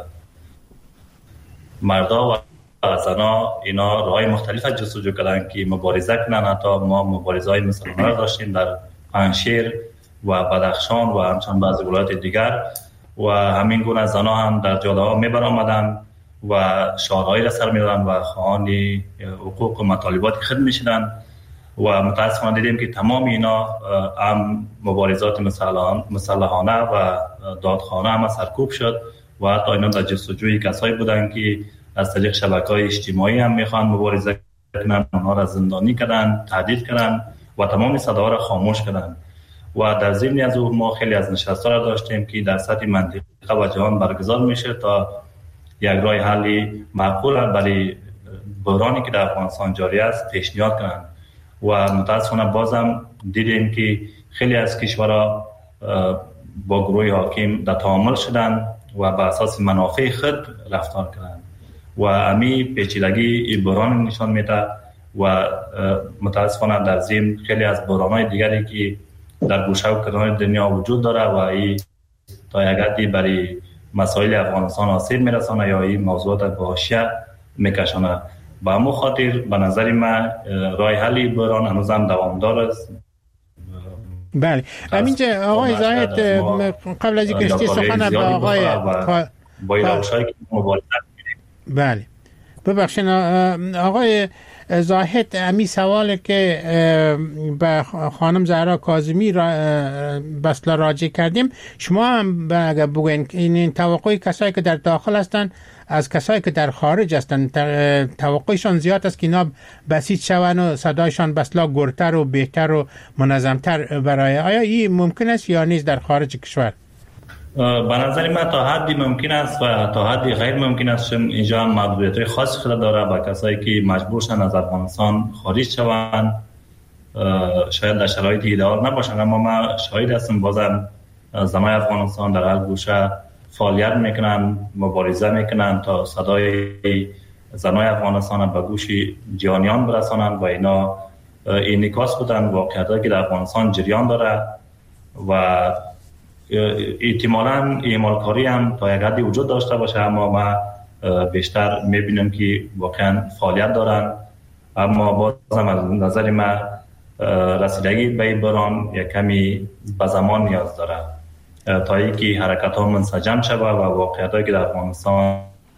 مردا و زنا اینا راههای مختلف جستجو کردن که مبارزه کنن. حتی ما مبارزه های مسلمانان را داشتیم در پنجشیر و بدخشان و همچنان بعضی ولایات دیگر و همین گونه زنا هم در جاده ها می برآمدن و شعارهایی را سر می دادن و خواهان حقوق و مطالبات خود می شدن و متاسفانه دیدیم که تمام اینا هم مبارزات مسلحانه و دادخانه هم سرکوب شد و حتی اینا در جستجوی کسایی بودن که از طریق شبکه‌های اجتماعی هم میخوان مبارزه کنن، اونها را زندانی کردن، تهدید کردن و تمام صداها را خاموش کردن. و در ضمن از او ما خیلی از نشست‌ها را داشتیم که در سطح منطقه و جهان برگزار میشه تا یک راه حلی معقول برای بحرانی که در افغانستان جاری است پیشنهاد کنند. و متاسفانه بازم دیدیم که خیلی از کشورها با گروه حاکم در تعامل شدن و بر اساس منافع خود رفتار کردند و امی پیچیدگی بحران نشان میده و متاسفانه در ضمن خیلی از بحران‌های دیگری که در گوشه و کنار دنیا وجود داره و این تا یک حدی برای مسائل افغانستان آسیب میرسانه یا این موضوعات به حاشیه میکشانه. به همون خاطر به نظر من راه حل بحران هنوز هم دوامدار است. بله همینجا آقای زاهد قبل از اینکه اشتی سخن به آقای با این روشایی که مبارزه می‌کنیم. بله ببخشید آقای زاهد، امی سوالی که به خانم زهرا کاظمی را بسلا راجع کردیم، شما هم اگر بگوین این توقعی کسایی که در داخل هستند از کسایی که در خارج هستند توقعشان زیاد است که اینا بسیج شوند و صدایشان بسلا گرتر و بهتر و منظمتر برای آیا این ممکن است یا نیست در خارج کشور؟ به نظر من تا حدی ممکن است و تا حدی غیر ممکن است. اینجا هم محدودیت‌های خاصی خود داره با کسایی که مجبور شدن از افغانستان خارج شوند. شاید در شرایط ایدئال نباشند اما ما شاهد هستیم بازم زنای افغانستان در هر گوشه فعالیت میکنن، مبارزه میکنن تا صدای زنای افغانستان به گوش جهانیان برسانن و اینا انعکاس بدن واقعیتی که در افغانستان جریان داره و احتمالاً اعمالکاری هم تا یک حدی وجود داشته باشه، اما ما بیشتر میبینیم که واقعا فعالیت دارن. اما بازم از نظر ما رسیدگی به این بحران یک کمی به زمان نیاز داره تا اینکه حرکت ها منسجم شود و واقعیتی که در افغانستان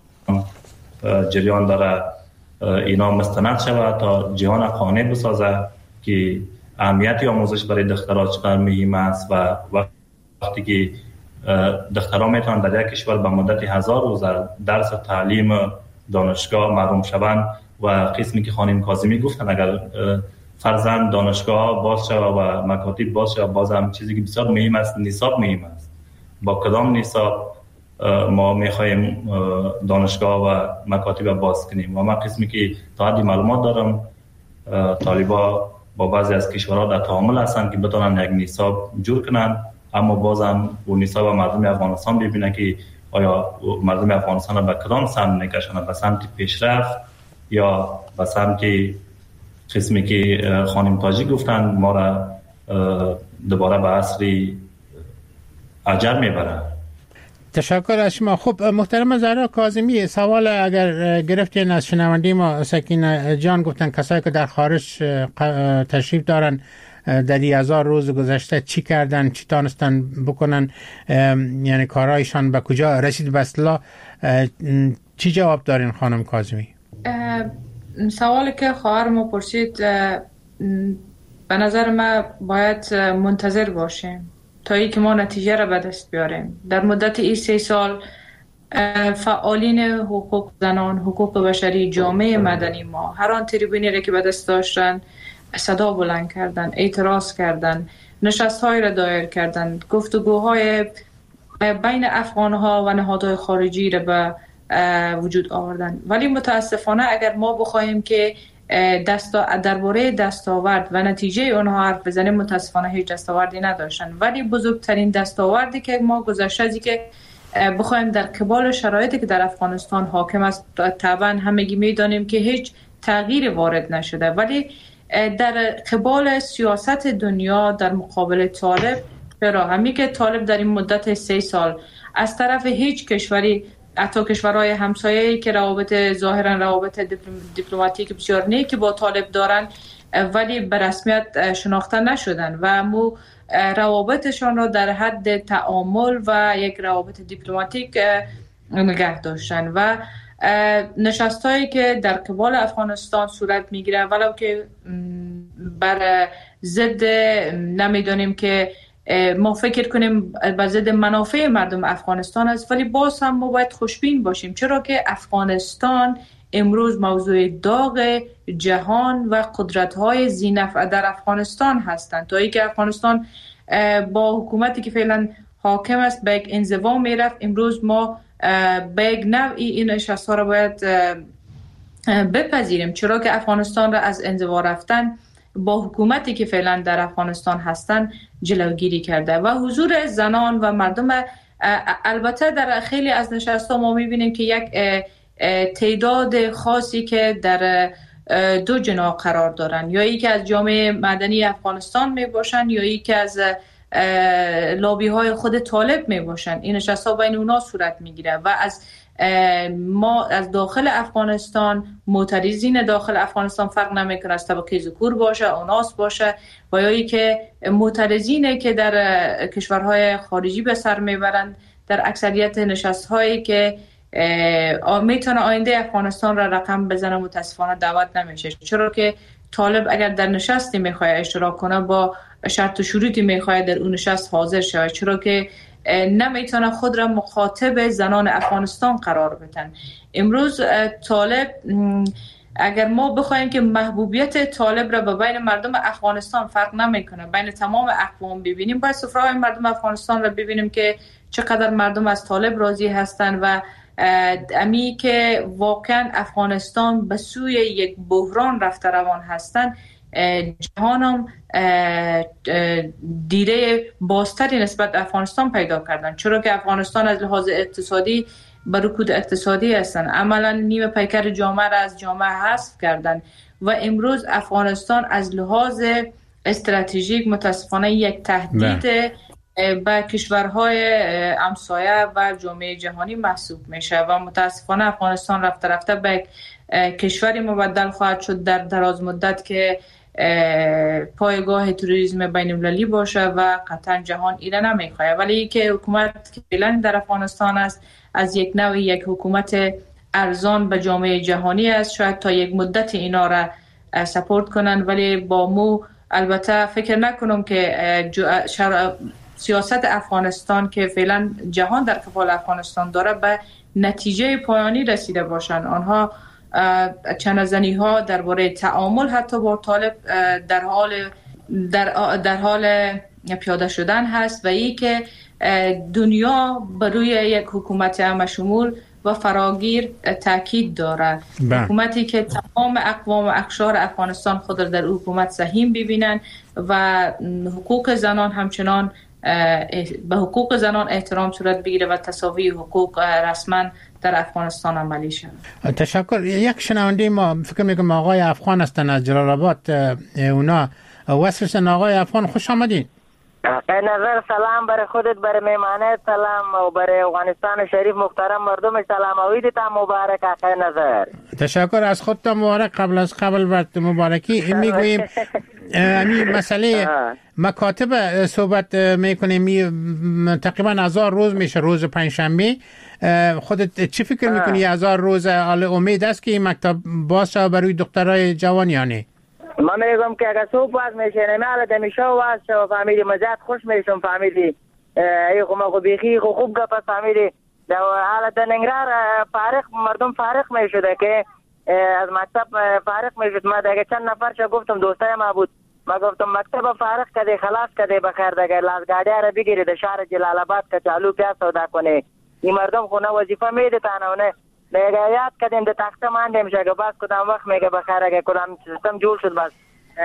جریان داره اینا مستند شود تا جهان قانع بسازه که اهمیت آموزش برای دخترها چقدر مهم است و وقتی که دخترها میتونن در یک کشور به مدت هزار روز درس تعلیم دانشگاه محروم شوند و قسمی که خانم کاظمی گفتن اگر فرزند دانشگاه باز شود و مکاتب باز شود، باز هم چیزی که بسیار مهم است نصاب مهم است. با کدام نصاب ما میخوایم دانشگاه و مکاتب باز کنیم و من قسمی که تا حدی معلومات دارم طالبا با بعضی از کشورها در تعامل هستند که بتونن یک نصاب جور کنن، اما بازم اون نصاب مردم افغانستان ببینه که آیا مردم افغانستان به کدام سمت میکشن، به سمت پیشرفت یا به سمت قسمی که خانم تاجی گفتن ما را دوباره به عصر عجل میبره. تشکر از شما. خب محترم زهرا کاظمی، سوال اگر گرفتین از شنونده ما سکینه جان گفتن کسایی که در خارج تشریف دارن در این هزار روز گذشته چی کردن، چی تانستن بکنن، یعنی کارهایشان به کجا رسید؟ به اصطلاح چی جواب دارین خانم کاظمی؟ سوالی که خواهر ما پرسید به نظر ما باید منتظر باشیم تا ای که ما نتیجه را به دست بیاریم. در مدت این سه سال فعالین حقوق زنان، حقوق بشری، جامعه مدنی ما هر آن تریبونی را که به دست داشتن صدا بلند کردن، اعتراض کردن، نشست‌های را دایر کردن، گفتگوهای بین افغان‌ها و نهادهای خارجی را به وجود آوردن. ولی متاسفانه اگر ما بخوایم که دستا درباره دستاورد و نتیجه اونها حرف بزنیم، متاسفانه هیچ دستاوردی نداشتن. ولی بزرگترین دستاوردی که ما گذشته ازی که بخوایم در قبال شرایطی که در افغانستان حاکم است، طبعا همگی میدانیم که هیچ تغییر وارد نشده، ولی در قبال سیاست دنیا در مقابل طالب، چرا همی که طالب در این مدت سه سال از طرف هیچ کشوری، حتی کشورهای همسایه‌ای که روابط ظاهرا روابط دیپلماتیک بسیار نیکی با طالب دارن ولی به رسمیت شناخته نشدن و مو روابطشان را در حد تعامل و یک روابط دیپلماتیک نگه داشتن و نشستایی که در قبال افغانستان صورت میگیره ولو که بر ضد نمیدونیم که ما فکر کنیم بر ضد منافع مردم افغانستان است، ولی باز هم ما باید خوشبین باشیم، چرا که افغانستان امروز موضوع داغ جهان و قدرت‌های ذی‌نفع در افغانستان هستند. تا اینکه افغانستان با حکومتی که فعلا حاکم است به یک انزوا میرفت، امروز ما به یک نوعی این نشست‌ها را باید بپذیریم، چرا که افغانستان را از انزوا رفتن با حکومتی که فعلا در افغانستان هستند جلوگیری کرده و حضور زنان و مردم. البته در خیلی از نشست‌ها ما می‌بینیم که یک تعداد خاصی که در دو جناح قرار دارن، یا یکی از جامعه مدنی افغانستان می باشن یا یکی از لابی های خود طالب می باشن. این نشست ها بین اونا صورت می گیره و از ما از داخل افغانستان معترضین داخل افغانستان فرق نمیکنه، از طبقه ذکور باشه، اوناس باشه و یا ای که معترضینه که در کشورهای خارجی به سر میبرند، در اکثریت نشست هایی که میتونه آینده افغانستان را رقم بزنه متاسفانه دعوت نمیشه، چرا که طالب اگر در نشستی میخواد اشتراک کنه با شرط و شروطی میخواد در اون نشست حاضر شود، چرا که نمیتونه خود را مخاطب زنان افغانستان قرار بدن. امروز طالب، اگر ما بخوایم که محبوبیت طالب را به بین مردم افغانستان فرق نمیکنه، بین تمام اقوام ببینیم، باید سفره‌های مردم افغانستان را ببینیم که چقدر مردم از طالب راضی هستند و امی که واقعا افغانستان به سوی یک بحران رفته روان هستند. جهان هم دیده بازتری نسبت افغانستان پیدا کردن، چرا که افغانستان از لحاظ اقتصادی به رکود اقتصادی هستن، عملا نیمه پیکر جامعه را از جامعه حذف کردن و امروز افغانستان از لحاظ استراتژیک متاسفانه یک تهدید به کشورهای همسایه و جامعه جهانی محسوب میشه و متاسفانه افغانستان رفته رفته به کشوری مبدل خواهد شد در دراز مدت که پایگاه تروریسم بین المللی باشه و قطعا جهان ایره نمیخواه. ولی که حکومت که فعلا در افغانستان است از یک نوع یک حکومت ارزان به جامعه جهانی است، شاید تا یک مدت اینا را سپورت کنن، ولی با مو البته فکر نکنم که سیاست افغانستان که فعلا جهان در کفال افغانستان داره به نتیجه پایانی رسیده باشند. آنها چنزنی ها درباره تعامل حتی با طالب در حال در, در حال پیاده شدن هست و ای که دنیا بر روی یک حکومت همشمول و فراگیر تاکید داره، حکومتی که تمام اقوام و اقشار افغانستان خود در حکومت سهیم ببینن و حقوق زنان همچنان به حقوق زنان احترام صورت بگیره و تساوی حقوق رسما در افغانستان عملی شد. تشکر. یک شنونده ما فکر میکنم آقای افغان هستن از جلال آباد، اونا وصفشن. آقای افغان خوش آمدین. به نظر سلام برای خودت، برای میمانه سلام و برای افغانستان شریف محترم مردم سلام و عیدتان مبارک. آقای نظر تشکر. از خودت مبارک. قبل از قبل وقت مبارکی میگوییم همین مسئله مکاتب صحبت میکنیم، تقریبا هزار روز میشه، روز پنجشنبه. خودت چی فکر میکنی هزار روز؟ حال امید است که این مکتب باز شد برای دخترای جوانیانی؟ من میگم که اگه صبح باز میشه نمیاله دمیشه واز شو فامیلی مزاد خوش میشم فامیلی ای خو ما خو بیخی خو خوب گپ فامیلی در حالت ننگرار فارغ مردم فارغ میشده که از مکتب فارغ میشد. ما دیگه چند نفر چه گفتم دوستای ما بود، ما گفتم مکتب فارغ کده خلاص کده بخیر دیگه لاس گاډی را بگیری د شهر جلال آباد که چالو کیا سودا کنه. این مردم خو نه وظیفه میده تانونه میگه یاد کدیم د تخته مانده میشه که باز کدام وقت میگه بخیر اگه کدام سیستم جور شد بس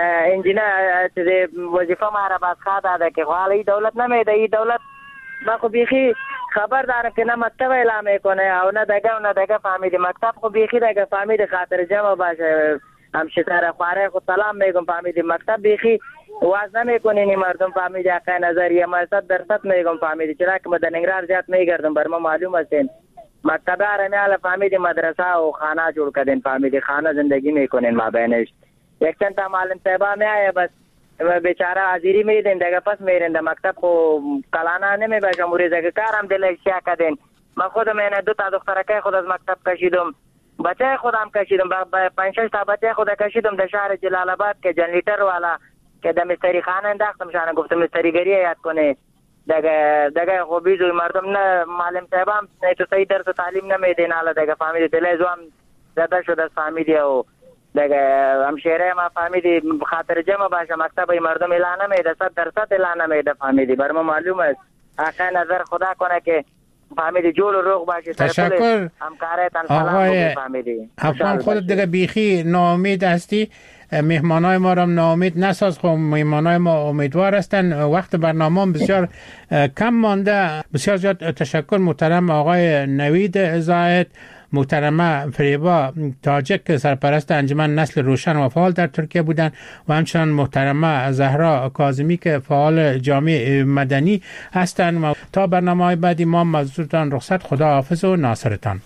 انجینر چې وظیفه ما را باز خاطه ده که حالی دولت نمیده. این دولت ما خو بیخی خبر دارم که نه مکتب اعلام میکنه او نه دگه و نه دگه فهمیده. مکتب خو بیخی دگه فهمیده خاطر جمع باشه همشه سر خواره خو سلام میگم فهمیده. مکتب بیخی واز نمیکنه این مردم فهمیده. حقای نظریه ما صد درصد میگم فهمیده، چرا که ما در ننگرهار زیاد میگردم بر ما معلوم هستین مکتب آرمیال فهمیده مدرسه و خانه جوړ کردین فهمیده، خانه زندگی میکنین ما بینش. یک چند تا معلم صاحبا می آیه بس بیچاره حاضری میدین دیگه پس میرین در مکتب خو کلانا نمیباشم موریزه که کارم دل اشیا کردین. من خودم اینه دو تا دخترکه خود از مکتب کشیدم، بچه خودم کشیدم، پنج شش تا بچه خود کشیدم در شهر جلال آباد که جنریتر والا که در مستری خانه انداختم شانه گفتم مستری گریه یاد کنه دیگه دیگه خو بیزوی مردم نه معلم صاحبا نه تو صحیح درس و تعلیم نمیدین حالا دیگه فهمیدی دل زوام زده شده فهمیدی و دیگه همشهره ما فهمیدی خاطر جمع باشه مکتب مردم اعلان نمیده، صد درصد اعلان نمیده فهمیدی. بر ما معلوم است. حقای نظر خدا کنه که فهمیدی جول و روغ باشه. تشکر همکارتان سلام فهمیدی. افغان خودت دیگه بیخی ناامید هستی، مهمانای ما را ناامید نساز. خب مهمانای ما امیدوار هستن. وقت برنامه بسیار کم مانده. بسیار زیاد تشکر محترم آقای نوید زاهد، محترمه فریبا تاجک سرپرست انجمن نسل روشن و فعال در ترکیه بودند و همچنان محترمه زهرا کاظمی که فعال جامعه مدنی هستند. و تا برنامه بعدی ما مزدورتان رخصت، خدا حافظ و ناصرتان.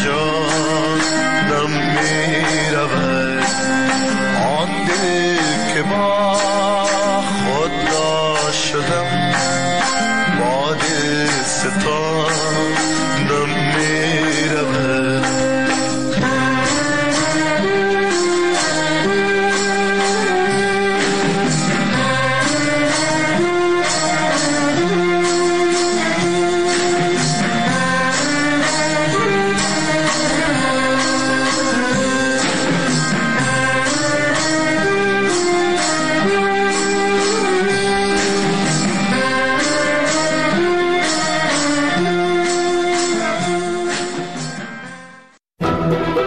آن دل که که با خود را شدم باد ستاره